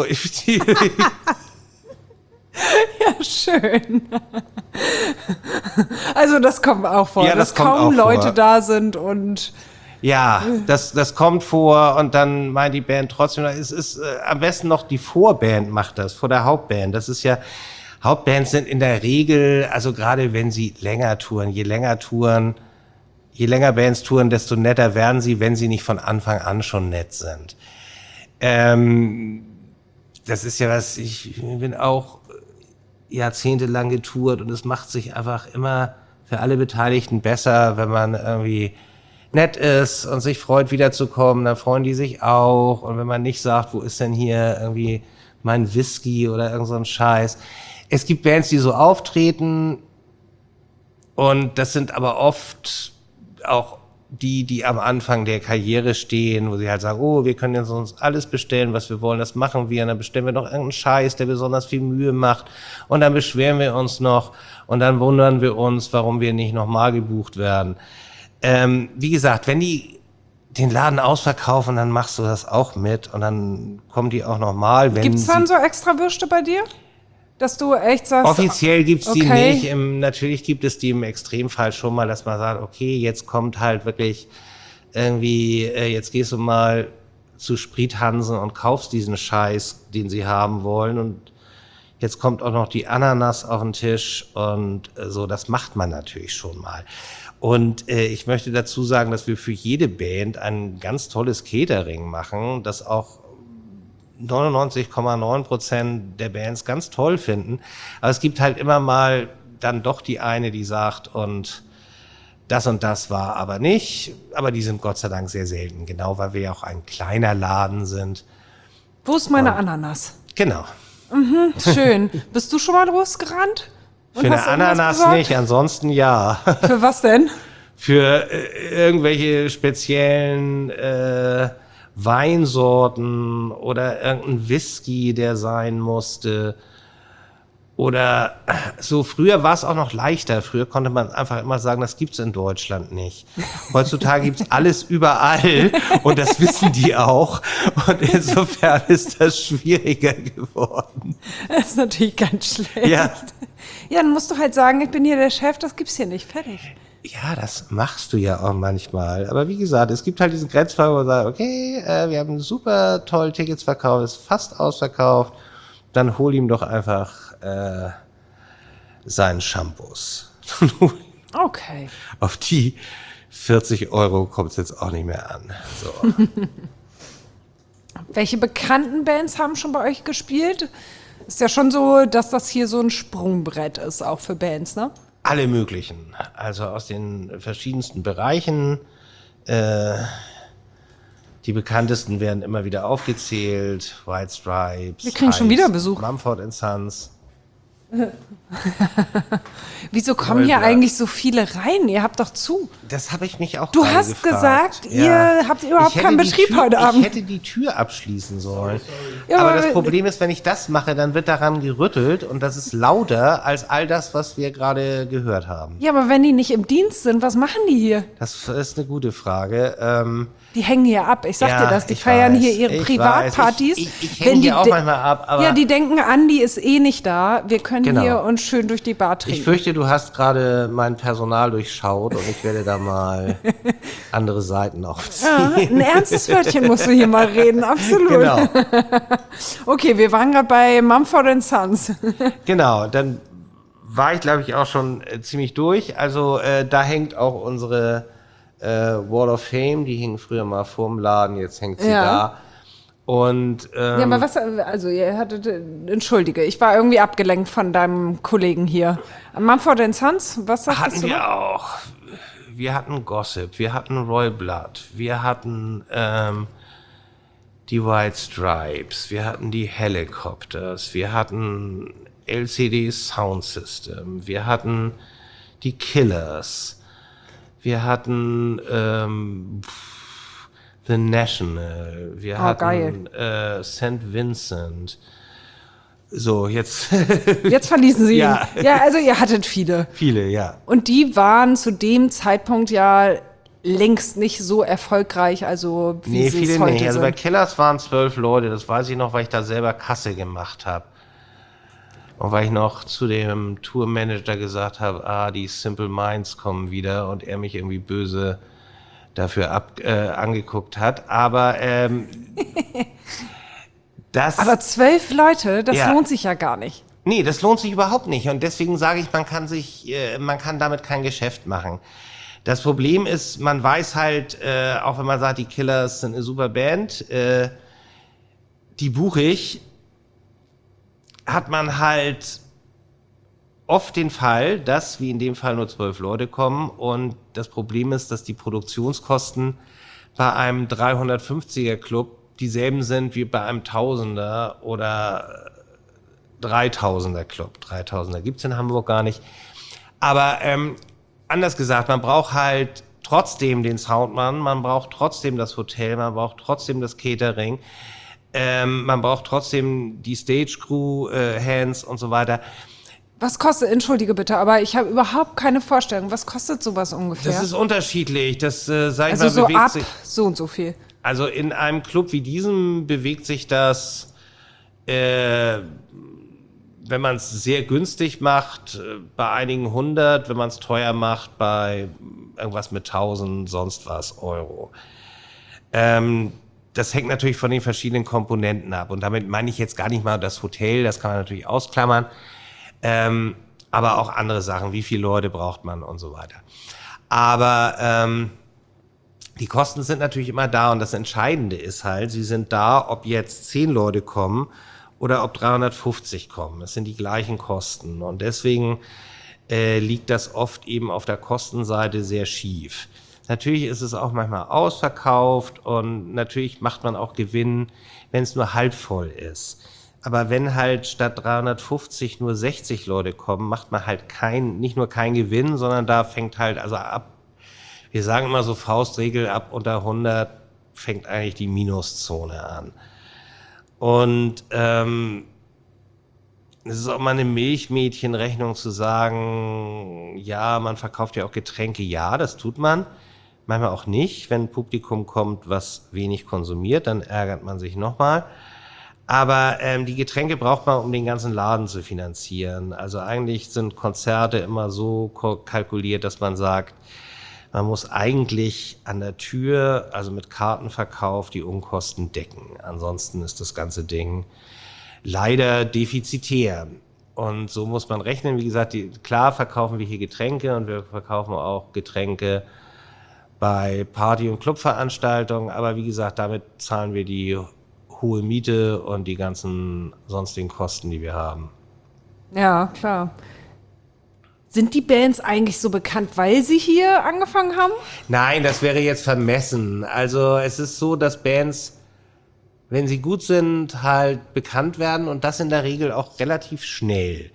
Ja, schön. Also das kommt auch vor, Ja, das dass kommt kaum auch Leute vor. da sind und Ja, das kommt vor und dann meint die Band trotzdem, es ist am besten noch die Vorband macht das, vor der Hauptband. Das ist ja, Hauptbands sind in der Regel, also gerade wenn sie länger touren, je länger Bands touren, desto netter werden sie, wenn sie nicht von Anfang an schon nett sind. Das ist ja was, ich bin auch jahrzehntelang getourt und es macht sich einfach immer für alle Beteiligten besser, wenn man irgendwie nett ist und sich freut, wiederzukommen, dann freuen die sich auch. Und wenn man nicht sagt, wo ist denn hier irgendwie mein Whisky oder irgend so ein Scheiß. Es gibt Bands, die so auftreten und das sind aber oft auch die am Anfang der Karriere stehen, wo sie halt sagen, oh, wir können jetzt uns alles bestellen, was wir wollen, das machen wir. Und dann bestellen wir noch irgendeinen Scheiß, der besonders viel Mühe macht. Und dann beschweren wir uns noch und dann wundern wir uns, warum wir nicht nochmal gebucht werden. Wie gesagt, wenn die den Laden ausverkaufen, dann machst du das auch mit und dann kommen die auch nochmal. Gibt es dann so extra Würste bei dir? Dass du echt sagst... Offiziell gibt's die okay. nicht. Natürlich gibt es die im Extremfall schon mal, dass man sagt, okay, jetzt kommt halt wirklich irgendwie, jetzt gehst du mal zu Sprithansen und kaufst diesen Scheiß, den sie haben wollen und Jetzt kommt auch noch die Ananas auf den Tisch und so, das macht man natürlich schon mal. Und ich möchte dazu sagen, dass wir für jede Band ein ganz tolles Catering machen, das auch 99,9% der Bands ganz toll finden. Aber es gibt halt immer mal dann doch die eine, die sagt, und das war aber nicht. Aber die sind Gott sei Dank sehr selten, genau, weil wir ja auch ein kleiner Laden sind. Wo ist meine Ananas? Genau. Schön. Bist du schon mal losgerannt? Und Für eine hast irgendwas Ananas besorgt? nicht, ansonsten ja. Für was denn? Für irgendwelche speziellen Weinsorten oder irgendein Whisky, der sein musste. Oder so, früher war es auch noch leichter. Früher konnte man einfach immer sagen, das gibt's in Deutschland nicht. Heutzutage gibt's alles überall und das wissen die auch. Und insofern ist das schwieriger geworden. Das ist natürlich ganz schlecht. Ja. Ja, dann musst du halt sagen, ich bin hier der Chef, das gibt's hier nicht. Fertig. Ja, das machst du ja auch manchmal. Aber wie gesagt, es gibt halt diesen Grenzfall, wo man sagt, okay, wir haben super toll Tickets verkauft, ist fast ausverkauft. Dann hol ihm doch einfach seinen Shampoos. Okay. Auf die 40 € kommt es jetzt auch nicht mehr an. So. Welche bekannten Bands haben schon bei euch gespielt? Ist ja schon so, dass das hier so ein Sprungbrett ist, auch für Bands, ne? Alle möglichen. Also aus den verschiedensten Bereichen. Die bekanntesten werden immer wieder aufgezählt. White Stripes. Wir kriegen schon wieder Besuch. Mumford & Sons. Wieso kommen hier eigentlich so viele rein? Ihr habt doch zu. Das habe ich mich auch Du gerade hast gefragt. gesagt, ihr habt überhaupt keinen Betrieb heute Abend. Ich hätte die Tür abschließen sollen. Ja, aber aber das Problem ist, wenn ich das mache, dann wird daran gerüttelt und das ist lauter als all das, was wir gerade gehört haben. Ja, aber wenn die nicht im Dienst sind, was machen die hier? Das ist eine gute Frage. Die hängen hier ab. Ich sag Ja, dir das. Die ich feiern weiß, hier ihre ich Privatpartys. weiß. Ich hänge hier auch manchmal ab. Aber ja, die denken, Andi ist eh nicht da. Wir können Genau. hier uns schön durch die Bar trinken. ich fürchte, du hast gerade mein Personal durchschaut und ich werde da mal andere Seiten aufziehen. Ja, ein ernstes Wörtchen musst du hier mal reden, absolut. Genau. Okay, wir waren gerade bei Mumford & Sons. Genau, dann war ich, glaube ich, auch schon ziemlich durch. Also da hängt auch unsere Wall of Fame, die hing früher mal vorm Laden, jetzt hängt sie Ja. da. Und Ja, aber was, also ihr hattet, entschuldige, ich war irgendwie abgelenkt von deinem Kollegen hier. Mumford & Sons, was sagst hatten du? wir auch. Wir hatten Gossip, wir hatten Royal Blood, wir hatten die White Stripes, wir hatten die Helicopters, wir hatten LCD Sound System, wir hatten die Killers, wir hatten The National, wir hatten St. Vincent. So, jetzt Jetzt verließen sie Ja. ihn. Ja, also ihr hattet viele. viele, ja. Und die waren zu dem Zeitpunkt ja längst nicht so erfolgreich, also wie Nee, sie es viele heute nicht. Also bei sind. Killers waren 12 Leute, das weiß ich noch, weil ich da selber Kasse gemacht habe. Und weil ich noch zu dem Tourmanager gesagt habe, die Simple Minds kommen wieder und er mich irgendwie böse dafür angeguckt hat. Aber das... Aber 12 Leute, das Ja. lohnt sich ja gar nicht. Nee, das lohnt sich überhaupt nicht. Und deswegen sage ich, man kann damit kein Geschäft machen. Das Problem ist, man weiß halt, auch wenn man sagt, die Killers sind eine super Band, die buche ich, hat man halt oft den Fall, dass, wie in dem Fall, nur 12 Leute kommen. Und das Problem ist, dass die Produktionskosten bei einem 350er Club dieselben sind wie bei einem 1000er oder 3000er Club. 3000er gibt's in Hamburg gar nicht. Aber anders gesagt, man braucht halt trotzdem den Soundmann, man braucht trotzdem das Hotel, man braucht trotzdem das Catering, man braucht trotzdem die Stage Crew, Hands und so weiter. Was kostet, entschuldige bitte, aber ich habe überhaupt keine Vorstellung. Was kostet sowas ungefähr? Das ist unterschiedlich. Das, sag ich also mal, so bewegt ab sich. so und so viel. Also in einem Club wie diesem bewegt sich das, wenn man es sehr günstig macht, bei einigen 100, wenn man es teuer macht, bei irgendwas mit 1000, sonst was Euro. das hängt natürlich von den verschiedenen Komponenten ab. Und damit meine ich jetzt gar nicht mal das Hotel, das kann man natürlich ausklammern. Aber auch andere Sachen, wie viele Leute braucht man und so weiter. Aber die Kosten sind natürlich immer da und das Entscheidende ist halt, sie sind da, ob jetzt 10 Leute kommen oder ob 350 kommen. Es sind die gleichen Kosten und deswegen liegt das oft eben auf der Kostenseite sehr schief. Natürlich ist es auch manchmal ausverkauft und natürlich macht man auch Gewinn, wenn es nur halb voll ist. Aber wenn halt statt 350 nur 60 Leute kommen, macht man halt nicht nur keinen Gewinn, sondern da fängt halt also ab, wir sagen immer so Faustregel, ab unter 100 fängt eigentlich die Minuszone an. Und es ist auch mal eine Milchmädchenrechnung zu sagen, ja, man verkauft ja auch Getränke, ja, das tut man. Manchmal auch nicht, wenn ein Publikum kommt, was wenig konsumiert, dann ärgert man sich nochmal. Aber die Getränke braucht man, um den ganzen Laden zu finanzieren. Also eigentlich sind Konzerte immer so kalkuliert, dass man sagt, man muss eigentlich an der Tür, also mit Kartenverkauf, die Unkosten decken. Ansonsten ist das ganze Ding leider defizitär. Und so muss man rechnen. Wie gesagt, klar verkaufen wir hier Getränke und wir verkaufen auch Getränke bei Party- und Clubveranstaltungen. Aber wie gesagt, damit zahlen wir die hohe Miete und die ganzen sonstigen Kosten, die wir haben. Ja, klar. Sind die Bands eigentlich so bekannt, weil sie hier angefangen haben? Nein, das wäre jetzt vermessen. Also es ist so, dass Bands, wenn sie gut sind, halt bekannt werden und das in der Regel auch relativ schnell.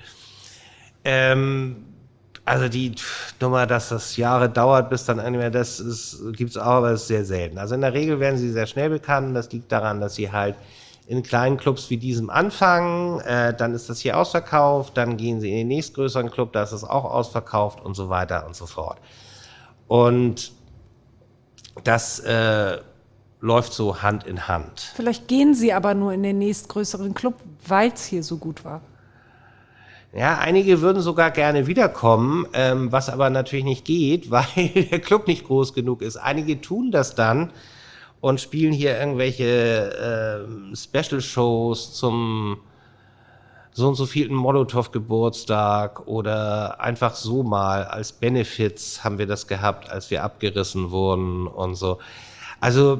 Also die Nummer, dass das Jahre dauert, bis dann irgendwie, gibt's auch, aber das ist sehr selten. Also in der Regel werden sie sehr schnell bekannt. Das liegt daran, dass sie halt in kleinen Clubs wie diesem anfangen. Dann ist das hier ausverkauft. Dann gehen sie in den nächstgrößeren Club, da ist es auch ausverkauft und so weiter und so fort. Und das läuft so Hand in Hand. Vielleicht gehen sie aber nur in den nächstgrößeren Club, weil es hier so gut war. Ja, einige würden sogar gerne wiederkommen, was aber natürlich nicht geht, weil der Club nicht groß genug ist. Einige tun das dann und spielen hier irgendwelche Special-Shows zum so und so vielten Molotow-Geburtstag oder einfach so mal als Benefits haben wir das gehabt, als wir abgerissen wurden und so. Also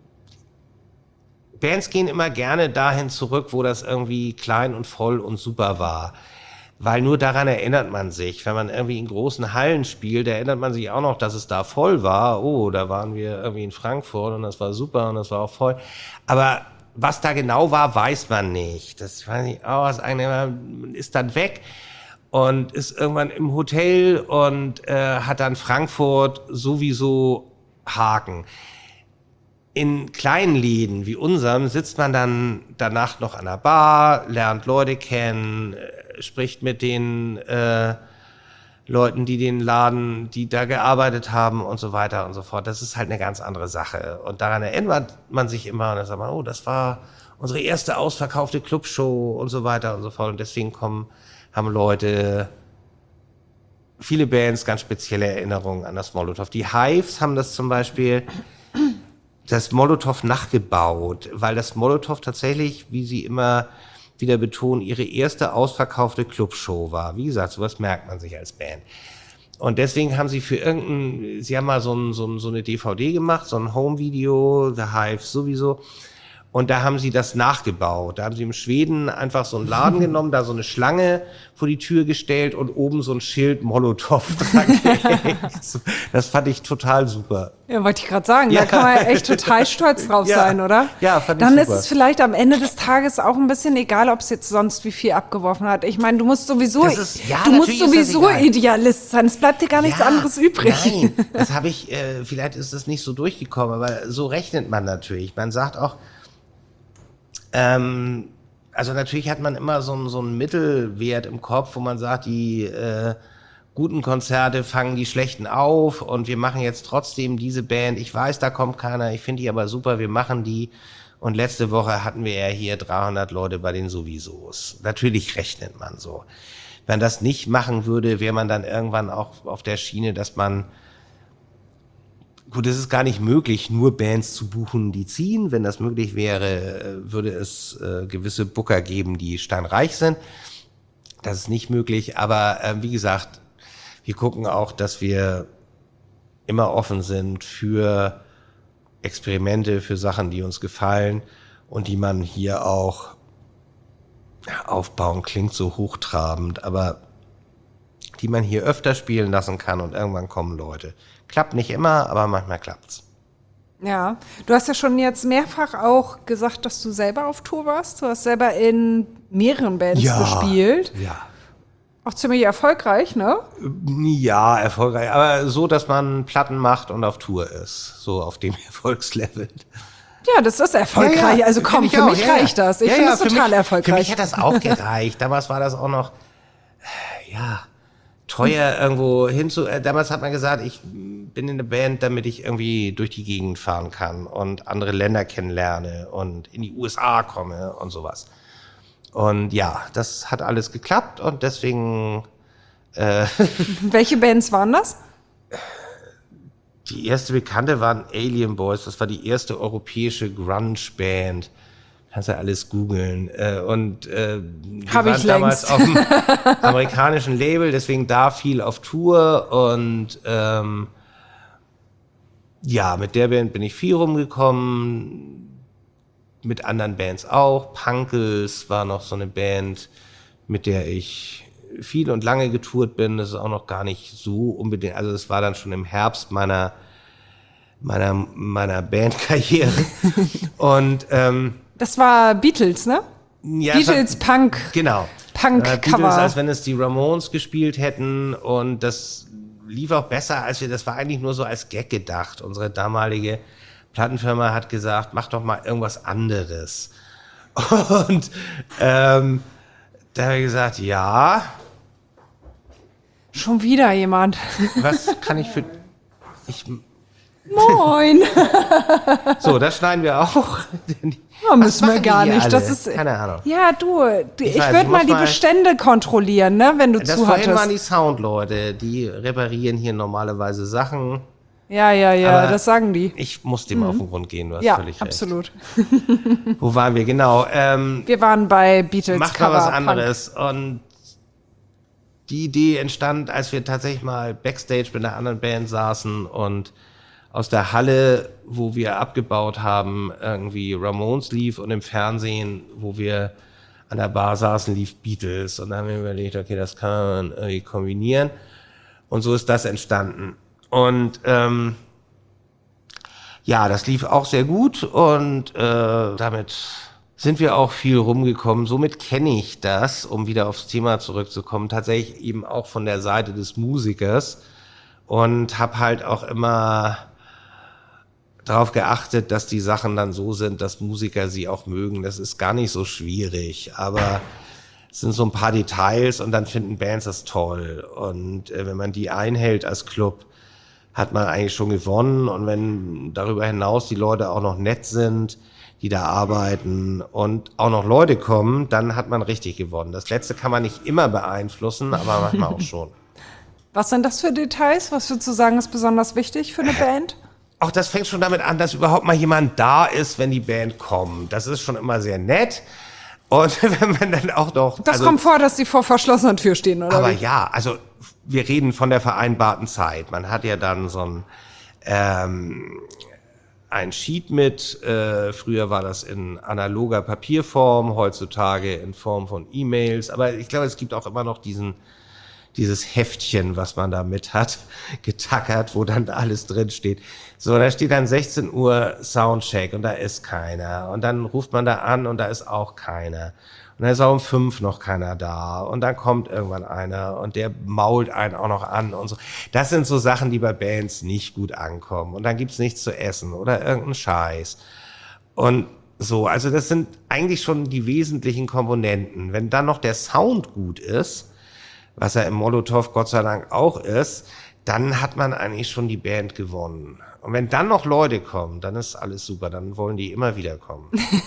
Bands gehen immer gerne dahin zurück, wo das irgendwie klein und voll und super war. Weil nur daran erinnert man sich. Wenn man irgendwie in großen Hallen spielt, erinnert man sich auch noch, dass es da voll war. Oh, da waren wir irgendwie in Frankfurt und das war super und das war auch voll. Aber was da genau war, weiß man nicht. Das weiß ich auch. Man ist dann weg und ist irgendwann im Hotel und hat dann Frankfurt sowieso Haken. In kleinen Läden wie unserem sitzt man dann danach noch an der Bar, lernt Leute kennen, spricht mit den Leuten, die den Laden, die da gearbeitet haben und so weiter und so fort. Das ist halt eine ganz andere Sache. Und daran erinnert man sich immer und dann sagt man, oh, das war unsere erste ausverkaufte Clubshow und so weiter und so fort. Und deswegen haben Leute, viele Bands ganz spezielle Erinnerungen an das Molotow. Die Hives haben das zum Beispiel das Molotow nachgebaut, weil das Molotow tatsächlich, wie sie immer wieder betonen, ihre erste ausverkaufte Clubshow war. Wie gesagt, sowas merkt man sich als Band. Und deswegen haben sie sie haben mal so eine DVD gemacht, so ein Home-Video, The Hives sowieso. Und da haben sie das nachgebaut. Da haben sie in Schweden einfach so einen Laden genommen, da so eine Schlange vor die Tür gestellt und oben so ein Schild Molotow dran gehängt. Das fand ich total super. Ja, wollte ich gerade sagen. Ja. Da kann man echt total stolz drauf sein, oder? Ja, fand ich Dann super. ist es vielleicht am Ende des Tages auch ein bisschen egal, ob es jetzt sonst wie viel abgeworfen hat. Ich meine, du musst sowieso, Idealist sein. Es bleibt dir gar nichts anderes übrig. Nein, das habe ich, vielleicht ist das nicht so durchgekommen, aber so rechnet man natürlich. Man sagt auch, also natürlich hat man immer so einen Mittelwert im Kopf, wo man sagt, die guten Konzerte fangen die schlechten auf und wir machen jetzt trotzdem diese Band. Ich weiß, da kommt keiner, ich finde die aber super, wir machen die. Und letzte Woche hatten wir ja hier 300 Leute bei den Sowiesos. Natürlich rechnet man so. Wenn man das nicht machen würde, wäre man dann irgendwann auch auf der Schiene, dass man Gut, es ist gar nicht möglich, nur Bands zu buchen, die ziehen. Wenn das möglich wäre, würde es gewisse Booker geben, die steinreich sind. Das ist nicht möglich. Aber wie gesagt, wir gucken auch, dass wir immer offen sind für Experimente, für Sachen, die uns gefallen und die man hier auch aufbauen. Klingt so hochtrabend, aber die man hier öfter spielen lassen kann und irgendwann kommen Leute. Klappt nicht immer, aber manchmal klappt's. Ja, du hast ja schon jetzt mehrfach auch gesagt, dass du selber auf Tour warst. Du hast selber in mehreren Bands gespielt. Ja. Auch ziemlich erfolgreich, ne? Ja, erfolgreich. Aber so, dass man Platten macht und auf Tour ist. So auf dem Erfolgslevel. Ja, das ist erfolgreich. Ja, also komm, für mich reicht das. Ich finde das total erfolgreich. Für mich hat das auch gereicht. Damals war das auch noch, teuer irgendwo hinzu. Damals hat man gesagt, ich bin in der Band, damit ich irgendwie durch die Gegend fahren kann und andere Länder kennenlerne und in die USA komme und sowas. Und ja, das hat alles geklappt und deswegen... Welche Bands waren das? Die erste bekannte waren Alien Boys. Das war die erste europäische Grunge-Band. Kannst ja alles googeln. Und wir waren damals auf dem amerikanischen Label, deswegen da viel auf Tour. Und mit der Band bin ich viel rumgekommen. Mit anderen Bands auch. Punkles war noch so eine Band, mit der ich viel und lange getourt bin. Das ist auch noch gar nicht so unbedingt. Also das war dann schon im Herbst meiner Bandkarriere. Und das war Beatles, ne? Ja, Beatles Punk. Genau. Punk-Cover. Beatles, als wenn es die Ramones gespielt hätten. Und das lief auch besser, das war eigentlich nur so als Gag gedacht. Unsere damalige Plattenfirma hat gesagt, mach doch mal irgendwas anderes. Und da habe ich gesagt, ja. Schon wieder jemand. Was kann ich für... Moin. So, das schneiden wir auch. Müssen wir gar nicht. Alle? Das ist, keine Ahnung. Ja, ich würde mal die Bestände kontrollieren, ne, wenn du das zu hattest. Vorhin waren die Soundleute, die reparieren hier normalerweise Sachen. Ja, das sagen die. Ich muss dem auf den Grund gehen, du hast völlig recht. Absolut. Wo waren wir? Genau. Wir waren bei Beatles Macht Cover. mal was anderes. Und die Idee entstand, als wir tatsächlich mal Backstage mit einer anderen Band saßen und aus der Halle, wo wir abgebaut haben, irgendwie Ramones lief und im Fernsehen, wo wir an der Bar saßen, lief Beatles. Und dann haben wir überlegt, okay, das kann man irgendwie kombinieren. Und so ist das entstanden. Und das lief auch sehr gut und damit sind wir auch viel rumgekommen. Somit kenne ich das, um wieder aufs Thema zurückzukommen, tatsächlich eben auch von der Seite des Musikers und habe halt auch immer darauf geachtet, dass die Sachen dann so sind, dass Musiker sie auch mögen. Das ist gar nicht so schwierig, aber es sind so ein paar Details und dann finden Bands das toll. Und wenn man die einhält als Club, hat man eigentlich schon gewonnen. Und wenn darüber hinaus die Leute auch noch nett sind, die da arbeiten und auch noch Leute kommen, dann hat man richtig gewonnen. Das Letzte kann man nicht immer beeinflussen, aber manchmal auch schon. Was sind das für Details? Was würdest du sagen, ist besonders wichtig für eine Band? Auch das fängt schon damit an, dass überhaupt mal jemand da ist, wenn die Band kommt. Das ist schon immer sehr nett. Und wenn man dann auch noch... Das kommt vor, dass die vor verschlossener Tür stehen, oder? Aber ja, also wir reden von der vereinbarten Zeit. Man hat ja dann so ein Sheet mit. Früher war das in analoger Papierform, heutzutage in Form von E-Mails. Aber ich glaube, es gibt auch immer noch dieses Heftchen, was man da mit hat, getackert, wo dann alles drin steht. So, da steht dann 16 Uhr Soundcheck und da ist keiner. Und dann ruft man da an und da ist auch keiner. Und dann ist auch um 5 noch keiner da. Und dann kommt irgendwann einer und der mault einen auch noch an und so. Das sind so Sachen, die bei Bands nicht gut ankommen. Und dann gibt's nichts zu essen oder irgendeinen Scheiß. Und so, also das sind eigentlich schon die wesentlichen Komponenten. Wenn dann noch der Sound gut ist, was er im Molotow Gott sei Dank auch ist, dann hat man eigentlich schon die Band gewonnen. Und wenn dann noch Leute kommen, dann ist alles super, dann wollen die immer wieder kommen.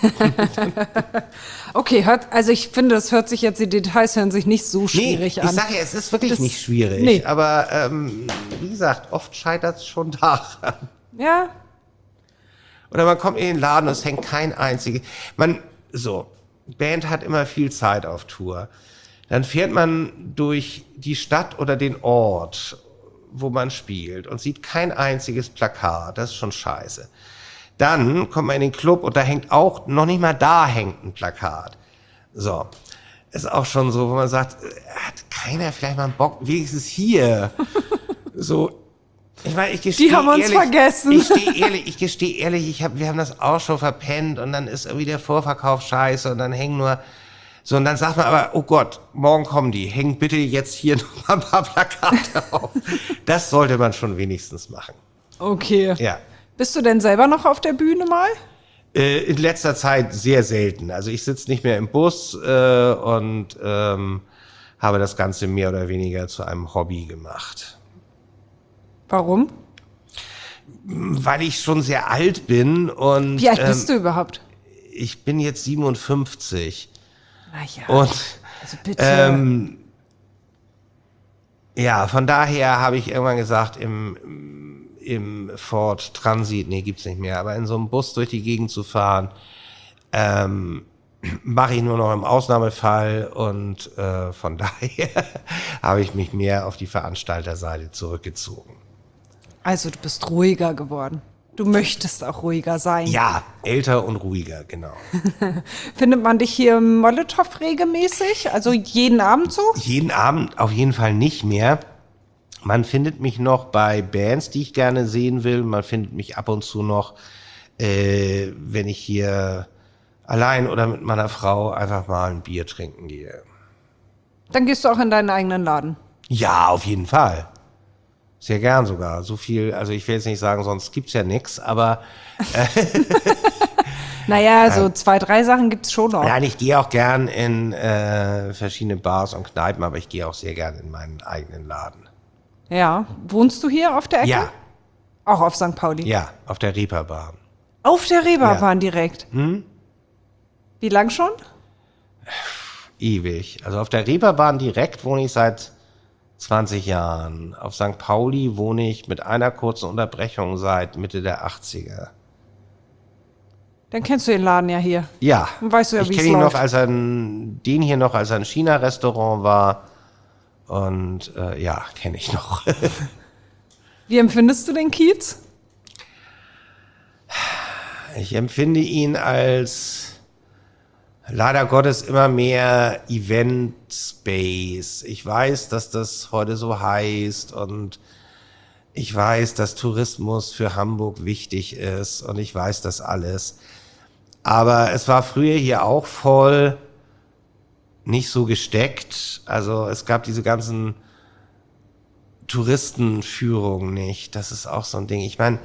Okay, also ich finde, das hört sich jetzt, die Details hören sich nicht so schwierig an. Ich sage ja, es ist wirklich nicht schwierig, aber wie gesagt, oft scheitert es schon daran. Ja. Oder man kommt in den Laden und es hängt kein einziges. Band hat immer viel Zeit auf Tour. Dann fährt man durch die Stadt oder den Ort, wo man spielt und sieht kein einziges Plakat. Das ist schon scheiße. Dann kommt man in den Club und da hängt auch, noch nicht mal da hängt ein Plakat. So. Ist auch schon so, wo man sagt, hat keiner vielleicht mal einen Bock, wenigstens hier. So. Ich meine, ich gestehe Die haben uns vergessen. Ich gestehe ehrlich, wir haben das auch schon verpennt und dann ist irgendwie der Vorverkauf scheiße und dann hängen nur, so, und dann sagt man aber, oh Gott, morgen kommen die, hängt bitte jetzt hier noch mal ein paar Plakate auf. Das sollte man schon wenigstens machen. Okay. Ja. Bist du denn selber noch auf der Bühne mal? In letzter Zeit sehr selten. Also ich sitze nicht mehr im Bus und habe das Ganze mehr oder weniger zu einem Hobby gemacht. Warum? Weil ich schon sehr alt bin und... Wie alt bist du überhaupt? Ich bin jetzt 57. Naja, Und also bitte. ja, von daher habe ich irgendwann gesagt, im Ford Transit, nee, gibt's nicht mehr, aber in so einem Bus durch die Gegend zu fahren, mache ich nur noch im Ausnahmefall und von daher habe ich mich mehr auf die Veranstalterseite zurückgezogen. Also du bist ruhiger geworden. Du möchtest auch ruhiger sein. Ja, älter und ruhiger, genau. Findet man dich hier im Molotow regelmäßig? Also jeden Abend so? Jeden Abend auf jeden Fall nicht mehr. Man findet mich noch bei Bands, die ich gerne sehen will. Man findet mich ab und zu noch, wenn ich hier allein oder mit meiner Frau einfach mal ein Bier trinken gehe. Dann gehst du auch in deinen eigenen Laden. Ja, auf jeden Fall. Sehr gern sogar. So viel, also ich will jetzt nicht sagen, sonst gibt's ja nix, aber Naja, so 2, 3 Sachen gibt's schon noch. nein, ich gehe auch gern in verschiedene Bars und Kneipen, aber ich gehe auch sehr gern in meinen eigenen Laden. Ja. Wohnst du hier auf der Ecke? Ja, Auch auf St. Pauli? ja, auf der Reeperbahn. Auf der Reeperbahn direkt? Wie lang schon? Ewig. Also auf der Reeperbahn direkt wohne ich seit 20 Jahren. Auf St. Pauli wohne ich mit einer kurzen Unterbrechung seit Mitte der 80er. Dann kennst du den Laden ja hier. Ja, Dann weißt du ja, ich wie es kenne ihn noch, läuft. den hier noch als ein China-Restaurant war. Und ja, kenne ich noch. Wie empfindest du den Kiez? Ich empfinde ihn als leider Gottes immer mehr Event-Space. Ich weiß, dass das heute so heißt und ich weiß, dass Tourismus für Hamburg wichtig ist und ich weiß das alles. Aber es war früher hier auch voll, nicht so gesteckt. Also es gab diese ganzen Touristenführungen nicht. Das ist auch so ein Ding. Ich meine,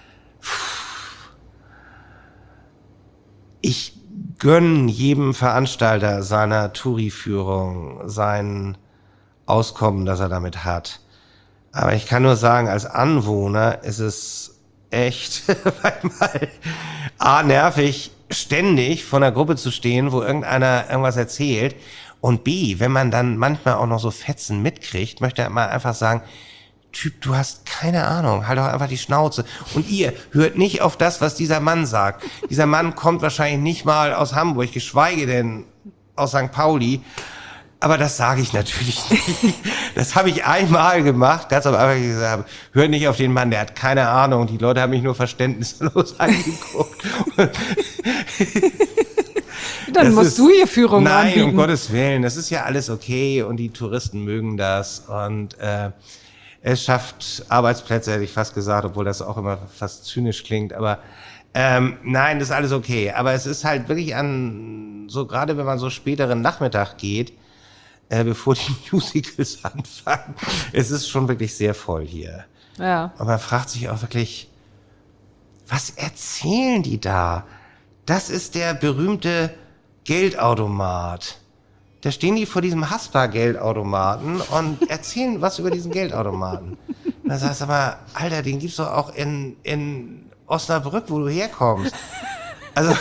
ich gönne jedem Veranstalter seiner Touri-Führung sein Auskommen, das er damit hat. Aber ich kann nur sagen, als Anwohner ist es echt manchmal nervig, ständig vor einer Gruppe zu stehen, wo irgendeiner irgendwas erzählt. Und B, wenn man dann manchmal auch noch so Fetzen mitkriegt, möchte man einfach sagen, Typ, du hast keine Ahnung, halt doch einfach die Schnauze. Und ihr hört nicht auf das, was dieser Mann sagt. Dieser Mann kommt wahrscheinlich nicht mal aus Hamburg, geschweige denn aus St. Pauli. Aber das sage ich natürlich nicht. Das habe ich einmal gemacht, ganz am Anfang gesagt, hört nicht auf den Mann, der hat keine Ahnung. Die Leute haben mich nur verständnislos angeguckt. Dann musst du hier Führung anbieten. Nein, um Gottes Willen, das ist ja alles okay und die Touristen mögen das und es schafft Arbeitsplätze, hätte ich fast gesagt, obwohl das auch immer fast zynisch klingt, aber nein, das ist alles okay. Aber es ist halt wirklich so gerade wenn man so späteren Nachmittag geht, bevor die Musicals anfangen, es ist schon wirklich sehr voll hier. Ja. Und man fragt sich auch wirklich, was erzählen die da? Das ist der berühmte Geldautomat. Da stehen die vor diesem Haspa-Geldautomaten und erzählen was über diesen Geldautomaten. Und dann sagst du aber, Alter, den gibt's doch auch in Osnabrück, wo du herkommst. Also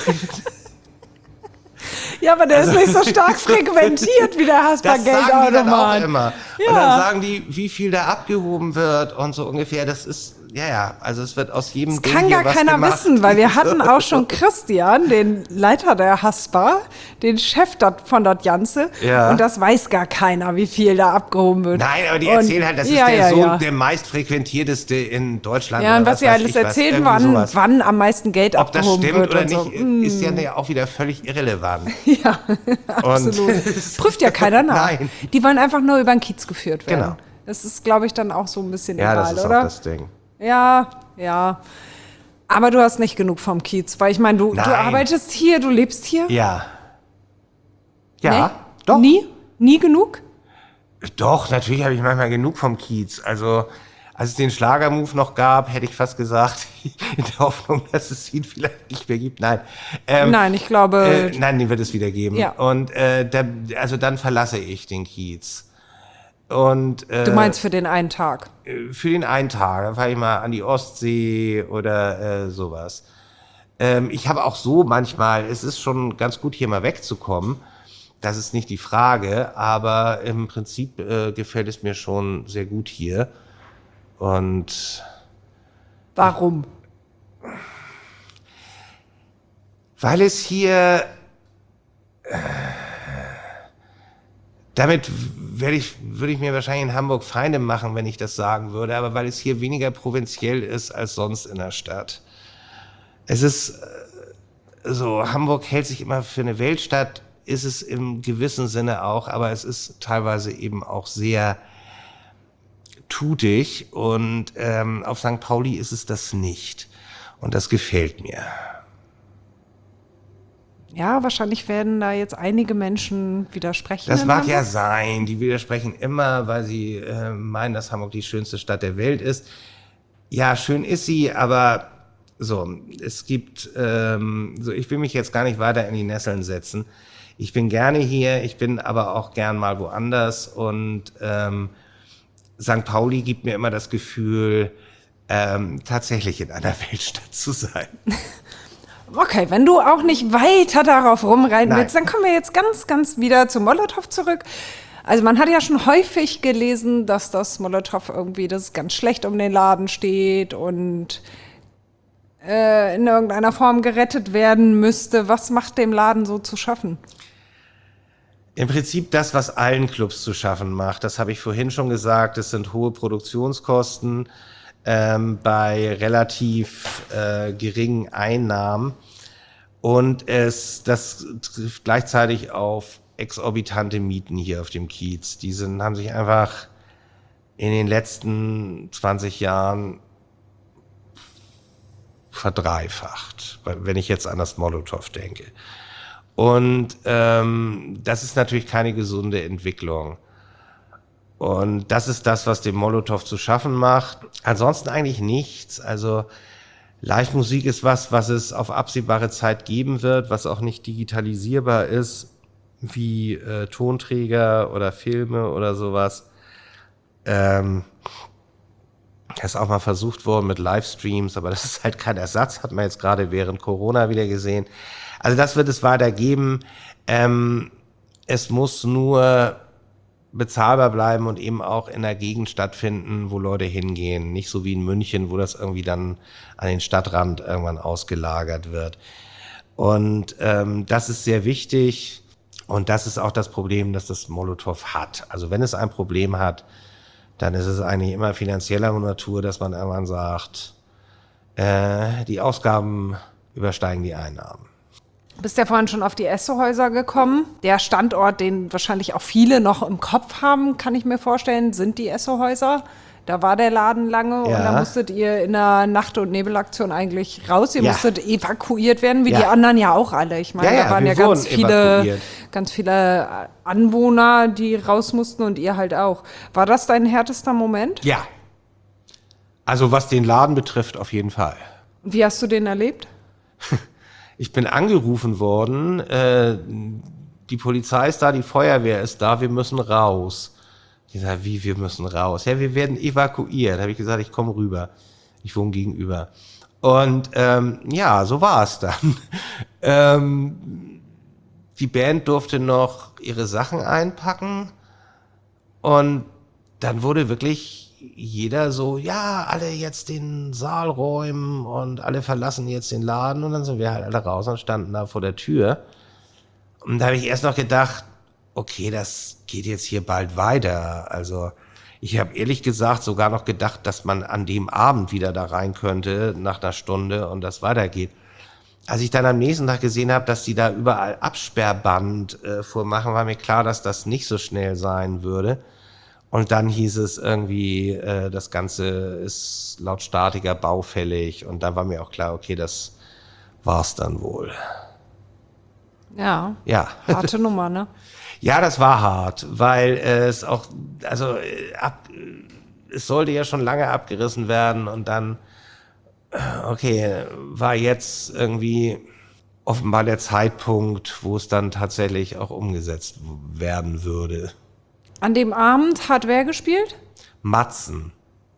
Ja, aber der ist nicht so stark frequentiert wie der das sagen die dann auch Haspa-Geldautomat. immer. Ja. Und dann sagen die, wie viel da abgehoben wird und so ungefähr. Das ist ja, also es wird aus jedem Das Ding kann hier gar was keiner gemacht. wissen, weil wir hatten auch schon Christian, den Leiter der Haspa, den Chef von dort Ganze. Ja. Und das weiß gar keiner, wie viel da abgehoben wird. Nein, aber die Und- erzählen halt, das ist ja, der ja, Sohn, ja. der meistfrequentierteste in Deutschland. Ja, und oder was sie weiß alles ich was, erzählen, irgendwie sowas. wann am meisten Geld Ob das abgehoben stimmt wird oder und so. nicht, ist ja auch wieder völlig irrelevant. Ja, absolut. Prüft ja keiner nach. Nein. Die wollen einfach nur über den Kiez geführt werden. Genau. Das ist, glaube ich, dann auch so ein bisschen Ja, egal, das ist oder? auch das Ding. Ja. Aber du hast nicht genug vom Kiez, weil ich meine, du Nein. arbeitest hier, du lebst hier. Ja. Ja, Nee? doch. Nie genug? Doch, natürlich habe ich manchmal genug vom Kiez. Also, als es den Schlagermove noch gab, hätte ich fast gesagt, in der Hoffnung, dass es ihn vielleicht nicht mehr gibt. Nein. Nein, ich glaube. Nein, den wird es wieder geben. Ja. Und also dann verlasse ich den Kiez. Und Du meinst für den einen Tag? für den einen Tag, dann fahre ich mal an die Ostsee oder sowas. Ich habe auch so manchmal, es ist schon ganz gut, hier mal wegzukommen. Das ist nicht die Frage, aber im Prinzip gefällt es mir schon sehr gut hier. Und Warum? weil es hier, damit würde ich mir wahrscheinlich in Hamburg Feinde machen, wenn ich das sagen würde, aber weil es hier weniger provinziell ist als sonst in der Stadt. Es ist so, Hamburg hält sich immer für eine Weltstadt, ist es im gewissen Sinne auch, aber es ist teilweise eben auch sehr tutig und auf St. Pauli ist es das nicht. Und das gefällt mir. Ja, wahrscheinlich werden da jetzt einige Menschen widersprechen. Das in mag ja Hamburg. sein. Die widersprechen immer, weil sie meinen, dass Hamburg die schönste Stadt der Welt ist. Ja, schön ist sie, aber so, es gibt, ich will mich jetzt gar nicht weiter in die Nesseln setzen. Ich bin gerne hier, ich bin aber auch gern mal woanders und St. Pauli gibt mir immer das Gefühl, tatsächlich in einer Weltstadt zu sein. Okay, wenn du auch nicht weiter darauf rumreiten Nein. willst, dann kommen wir jetzt ganz wieder zu Molotow zurück. Also man hat ja schon häufig gelesen, dass das Molotow irgendwie, das ist ganz schlecht um den Laden steht und in irgendeiner Form gerettet werden müsste. Was macht dem Laden so zu schaffen? Im Prinzip das, was allen Clubs zu schaffen macht. Das habe ich vorhin schon gesagt. Es sind hohe Produktionskosten bei relativ geringen Einnahmen. Und das trifft gleichzeitig auf exorbitante Mieten hier auf dem Kiez. Die haben sich einfach in den letzten 20 Jahren verdreifacht, wenn ich jetzt an das Molotow denke. Und das ist natürlich keine gesunde Entwicklung. Und das ist das, was dem Molotow zu schaffen macht. Ansonsten eigentlich nichts. Also Live-Musik ist was es auf absehbare Zeit geben wird, was auch nicht digitalisierbar ist, wie Tonträger oder Filme oder sowas. Das ist auch mal versucht worden mit Livestreams, aber das ist halt kein Ersatz, hat man jetzt gerade während Corona wieder gesehen. Also das wird es weiter geben. Es muss nur bezahlbar bleiben und eben auch in der Gegend stattfinden, wo Leute hingehen. Nicht so wie in München, wo das irgendwie dann an den Stadtrand irgendwann ausgelagert wird. Und das ist sehr wichtig und das ist auch das Problem, das das Molotow hat. Also wenn es ein Problem hat, dann ist es eigentlich immer finanzieller Natur, dass man irgendwann sagt, die Ausgaben übersteigen die Einnahmen. Du bist ja vorhin schon auf die Esso-Häuser gekommen. Der Standort, den wahrscheinlich auch viele noch im Kopf haben, kann ich mir vorstellen, sind die Esso-Häuser. Da war der Laden lange und da musstet ihr in der Nacht- und Nebelaktion eigentlich raus. Ihr musstet evakuiert werden, wie die anderen ja auch alle. Ich meine, da waren ja ganz viele Anwohner, die raus mussten und ihr halt auch. War das dein härtester Moment? Ja. Also was den Laden betrifft, auf jeden Fall. Und wie hast du den erlebt? Ich bin angerufen worden, die Polizei ist da, die Feuerwehr ist da, wir müssen raus. Ich sage, wie, wir müssen raus? Ja, wir werden evakuiert. Da habe ich gesagt, ich komme rüber. Ich wohne gegenüber. Und ja, so war es dann. Die Band durfte noch ihre Sachen einpacken und dann wurde wirklich jeder so, ja, alle jetzt den Saal räumen und alle verlassen jetzt den Laden. Und dann sind wir halt alle raus und standen da vor der Tür. Und da habe ich erst noch gedacht, okay, das geht jetzt hier bald weiter. Also ich habe ehrlich gesagt sogar noch gedacht, dass man an dem Abend wieder da rein könnte, nach einer Stunde, und das weitergeht. Als ich dann am nächsten Tag gesehen habe, dass die da überall Absperrband vormachen, war mir klar, dass das nicht so schnell sein würde. Und dann hieß es irgendwie, das Ganze ist laut Statiker baufällig. Und da war mir auch klar, okay, das war's dann wohl. Ja. Ja. Harte Nummer, ne? Ja, das war hart, weil es auch, also es sollte ja schon lange abgerissen werden und dann, okay, war jetzt irgendwie offenbar der Zeitpunkt, wo es dann tatsächlich auch umgesetzt werden würde. An dem Abend hat wer gespielt? Matzen.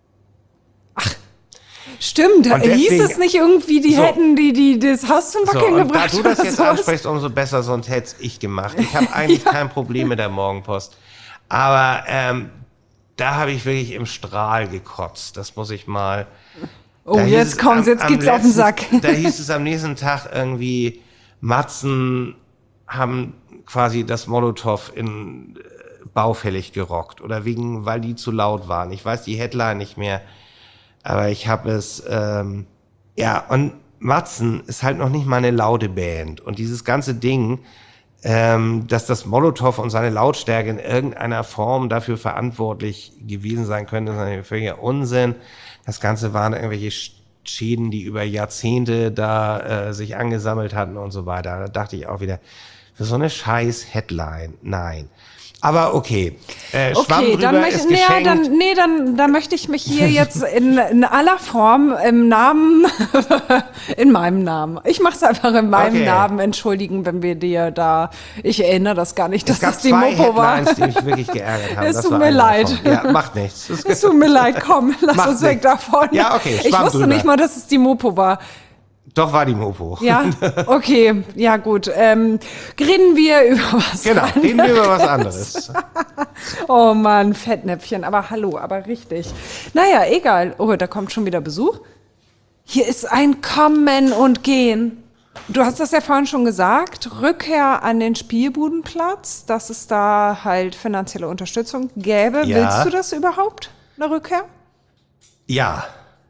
Stimmt, Und hieß deswegen- es nicht irgendwie, die So. hätten die das Haus zum So, Wackeln und da gebracht? du das oder jetzt sowas? ansprichst, umso besser, sonst hätte es ich gemacht. Ich habe eigentlich kein Problem mit der Morgenpost. Aber da habe ich wirklich im Strahl gekotzt. Das muss ich mal... Oh, Da hieß jetzt es kommt's, jetzt geht's auf den Sack. Da hieß es am nächsten Tag irgendwie, Matzen haben quasi das Molotow in baufällig gerockt. Oder weil die zu laut waren. Ich weiß die Headline nicht mehr. Aber ich habe es, und Matzen ist halt noch nicht mal eine laute Band. Und dieses ganze Ding, dass das Molotow und seine Lautstärke in irgendeiner Form dafür verantwortlich gewesen sein könnte, ist natürlich völliger Unsinn. Das Ganze waren irgendwelche Schäden, die über Jahrzehnte da sich angesammelt hatten und so weiter. Da dachte ich auch wieder, für so eine scheiß Headline, nein. Aber okay, Schwamm Okay, drüber ist geschenkt. Dann möchte ich mich hier jetzt in aller Form im Namen, in meinem Namen, ich mache es einfach in meinem Okay. Namen entschuldigen, wenn wir dir da, ich erinnere das gar nicht, dass Es gab das die zwei Mopo war. Headlines, die mich wirklich geärgert haben. Es Das tut war mir eine leid. davon. Ja, macht nichts. Es tut mir leid, komm, lass Macht uns weg nichts. davon. Ja, okay, Ich Schwamm wusste drüber. nicht mal, dass es die Mopo war. Doch, war die Mopo. Ja, okay, ja gut. Reden wir über was Genau, reden wir über was anderes. Oh Mann, Fettnäpfchen, aber hallo, aber richtig. Naja, egal. Oh, da kommt schon wieder Besuch. Hier ist ein Kommen und Gehen. Du hast das ja vorhin schon gesagt, Rückkehr an den Spielbudenplatz, dass es da halt finanzielle Unterstützung gäbe. Ja. Willst du das überhaupt, eine Rückkehr? Ja.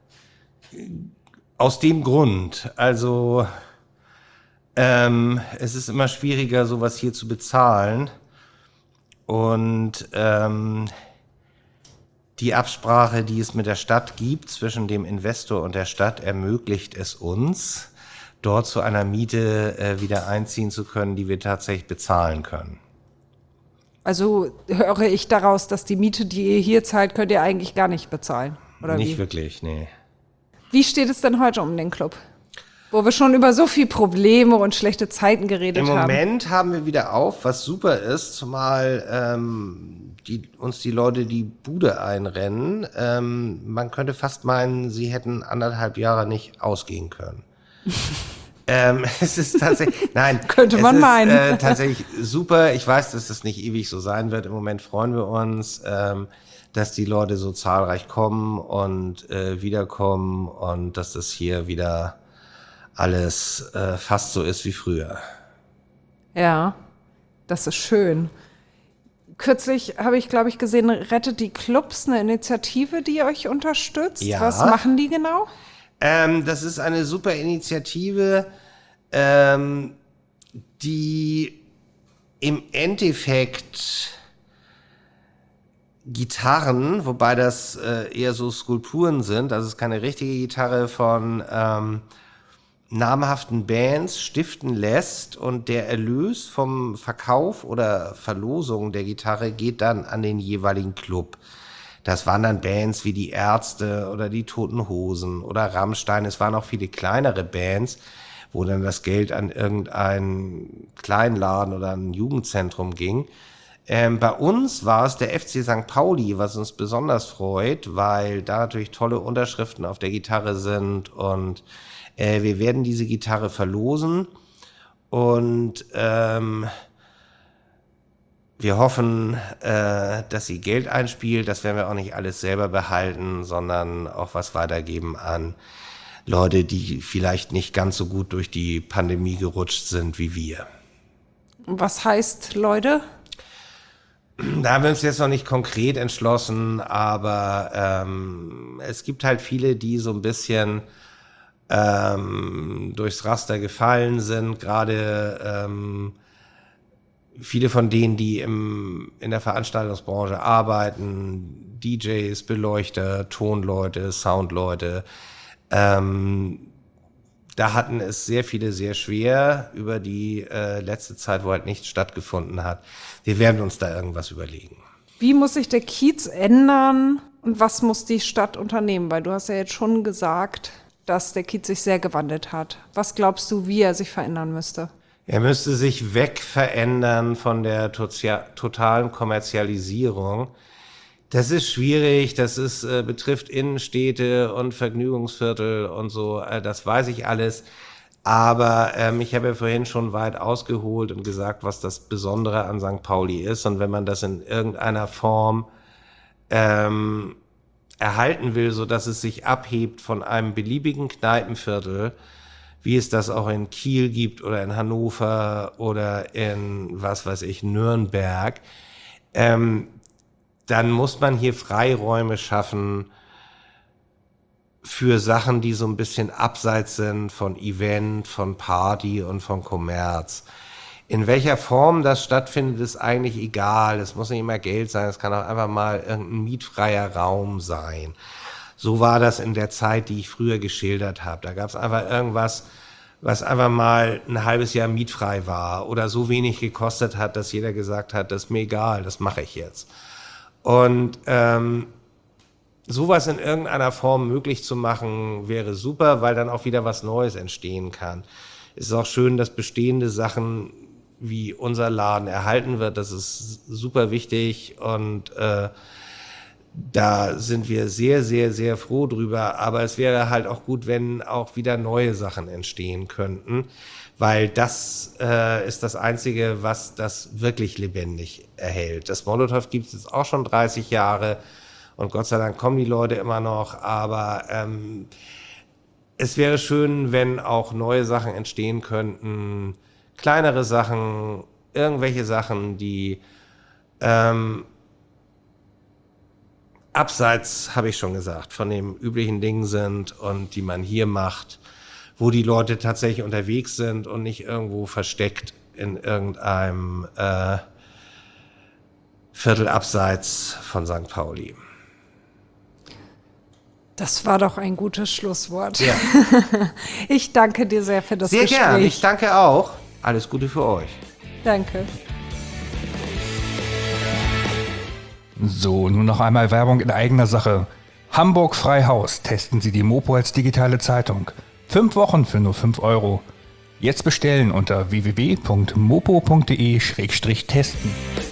Aus dem Grund. Also, es ist immer schwieriger, sowas hier zu bezahlen. Und die Absprache, die es mit der Stadt gibt, zwischen dem Investor und der Stadt, ermöglicht es uns, dort zu einer Miete wieder einziehen zu können, die wir tatsächlich bezahlen können. Also höre ich daraus, dass die Miete, die ihr hier zahlt, könnt ihr eigentlich gar nicht bezahlen, oder Nicht wie? wirklich, nee. Wie steht es denn heute um den Club? Wo wir schon über so viel Probleme und schlechte Zeiten geredet Im haben. Moment haben wir wieder auf, was super ist, zumal uns die Leute die Bude einrennen. Man könnte fast meinen, sie hätten 1,5 Jahre nicht ausgehen können. Es ist tatsächlich, nein, Könnte man meinen. Tatsächlich super. Ich weiß, dass das nicht ewig so sein wird. Im Moment freuen wir uns, dass die Leute so zahlreich kommen und wiederkommen und dass das hier wieder alles fast so ist wie früher. Ja, das ist schön. Kürzlich habe ich, glaube ich, gesehen, Rettet die Clubs, eine Initiative, die euch unterstützt. Ja. Was machen die genau? Das ist eine super Initiative, die im Endeffekt Gitarren, wobei das eher so Skulpturen sind, also es ist keine richtige Gitarre, von namhaften Bands stiften lässt, und der Erlös vom Verkauf oder Verlosung der Gitarre geht dann an den jeweiligen Club. Das waren dann Bands wie die Ärzte oder die Toten Hosen oder Rammstein. Es waren auch viele kleinere Bands, wo dann das Geld an irgendeinen Kleinladen oder ein Jugendzentrum ging. Bei uns war es der FC St. Pauli, was uns besonders freut, weil da natürlich tolle Unterschriften auf der Gitarre sind, und wir werden diese Gitarre verlosen, und Wir hoffen, dass sie Geld einspielt. Das werden wir auch nicht alles selber behalten, sondern auch was weitergeben an Leute, die vielleicht nicht ganz so gut durch die Pandemie gerutscht sind wie wir. Was heißt Leute? Da haben wir uns jetzt noch nicht konkret entschlossen, aber es gibt halt viele, die so ein bisschen durchs Raster gefallen sind, gerade viele von denen, die in der Veranstaltungsbranche arbeiten, DJs, Beleuchter, Tonleute, Soundleute, da hatten es sehr viele sehr schwer über die letzte Zeit, wo halt nichts stattgefunden hat. Wir werden uns da irgendwas überlegen. Wie muss sich der Kiez ändern und was muss die Stadt unternehmen? Weil du hast ja jetzt schon gesagt, dass der Kiez sich sehr gewandelt hat. Was glaubst du, wie er sich verändern müsste? Er müsste sich wegverändern von der totalen Kommerzialisierung. Das ist schwierig, betrifft Innenstädte und Vergnügungsviertel und so, das weiß ich alles. Aber ich habe ja vorhin schon weit ausgeholt und gesagt, was das Besondere an St. Pauli ist. Und wenn man das in irgendeiner Form erhalten will, so dass es sich abhebt von einem beliebigen Kneipenviertel, wie es das auch in Kiel gibt oder in Hannover oder in, was weiß ich, Nürnberg, dann muss man hier Freiräume schaffen für Sachen, die so ein bisschen abseits sind von Event, von Party und von Kommerz. In welcher Form das stattfindet, ist eigentlich egal. Es muss nicht immer Geld sein, es kann auch einfach mal irgendein mietfreier Raum sein. So war das in der Zeit, die ich früher geschildert habe. Da gab es einfach irgendwas, was einfach mal ein halbes Jahr mietfrei war oder so wenig gekostet hat, dass jeder gesagt hat, das ist mir egal, das mache ich jetzt. Und sowas in irgendeiner Form möglich zu machen, wäre super, weil dann auch wieder was Neues entstehen kann. Es ist auch schön, dass bestehende Sachen wie unser Laden erhalten wird. Das ist super wichtig und da sind wir sehr, sehr, sehr froh drüber. Aber es wäre halt auch gut, wenn auch wieder neue Sachen entstehen könnten, weil das ist das Einzige, was das wirklich lebendig erhält. Das Molotow gibt es jetzt auch schon 30 Jahre und Gott sei Dank kommen die Leute immer noch. Aber es wäre schön, wenn auch neue Sachen entstehen könnten, kleinere Sachen, irgendwelche Sachen, die abseits, habe ich schon gesagt, von dem üblichen Ding sind und die man hier macht, wo die Leute tatsächlich unterwegs sind und nicht irgendwo versteckt in irgendeinem Viertel abseits von St. Pauli. Das war doch ein gutes Schlusswort. Ja. Ich danke dir sehr für das Gespräch. Sehr gern, ich danke auch. Alles Gute für euch. Danke. So, nun noch einmal Werbung in eigener Sache. Hamburg Freihaus, testen Sie die Mopo als digitale Zeitung. 5 Wochen für nur 5 €. Jetzt bestellen unter www.mopo.de/testen.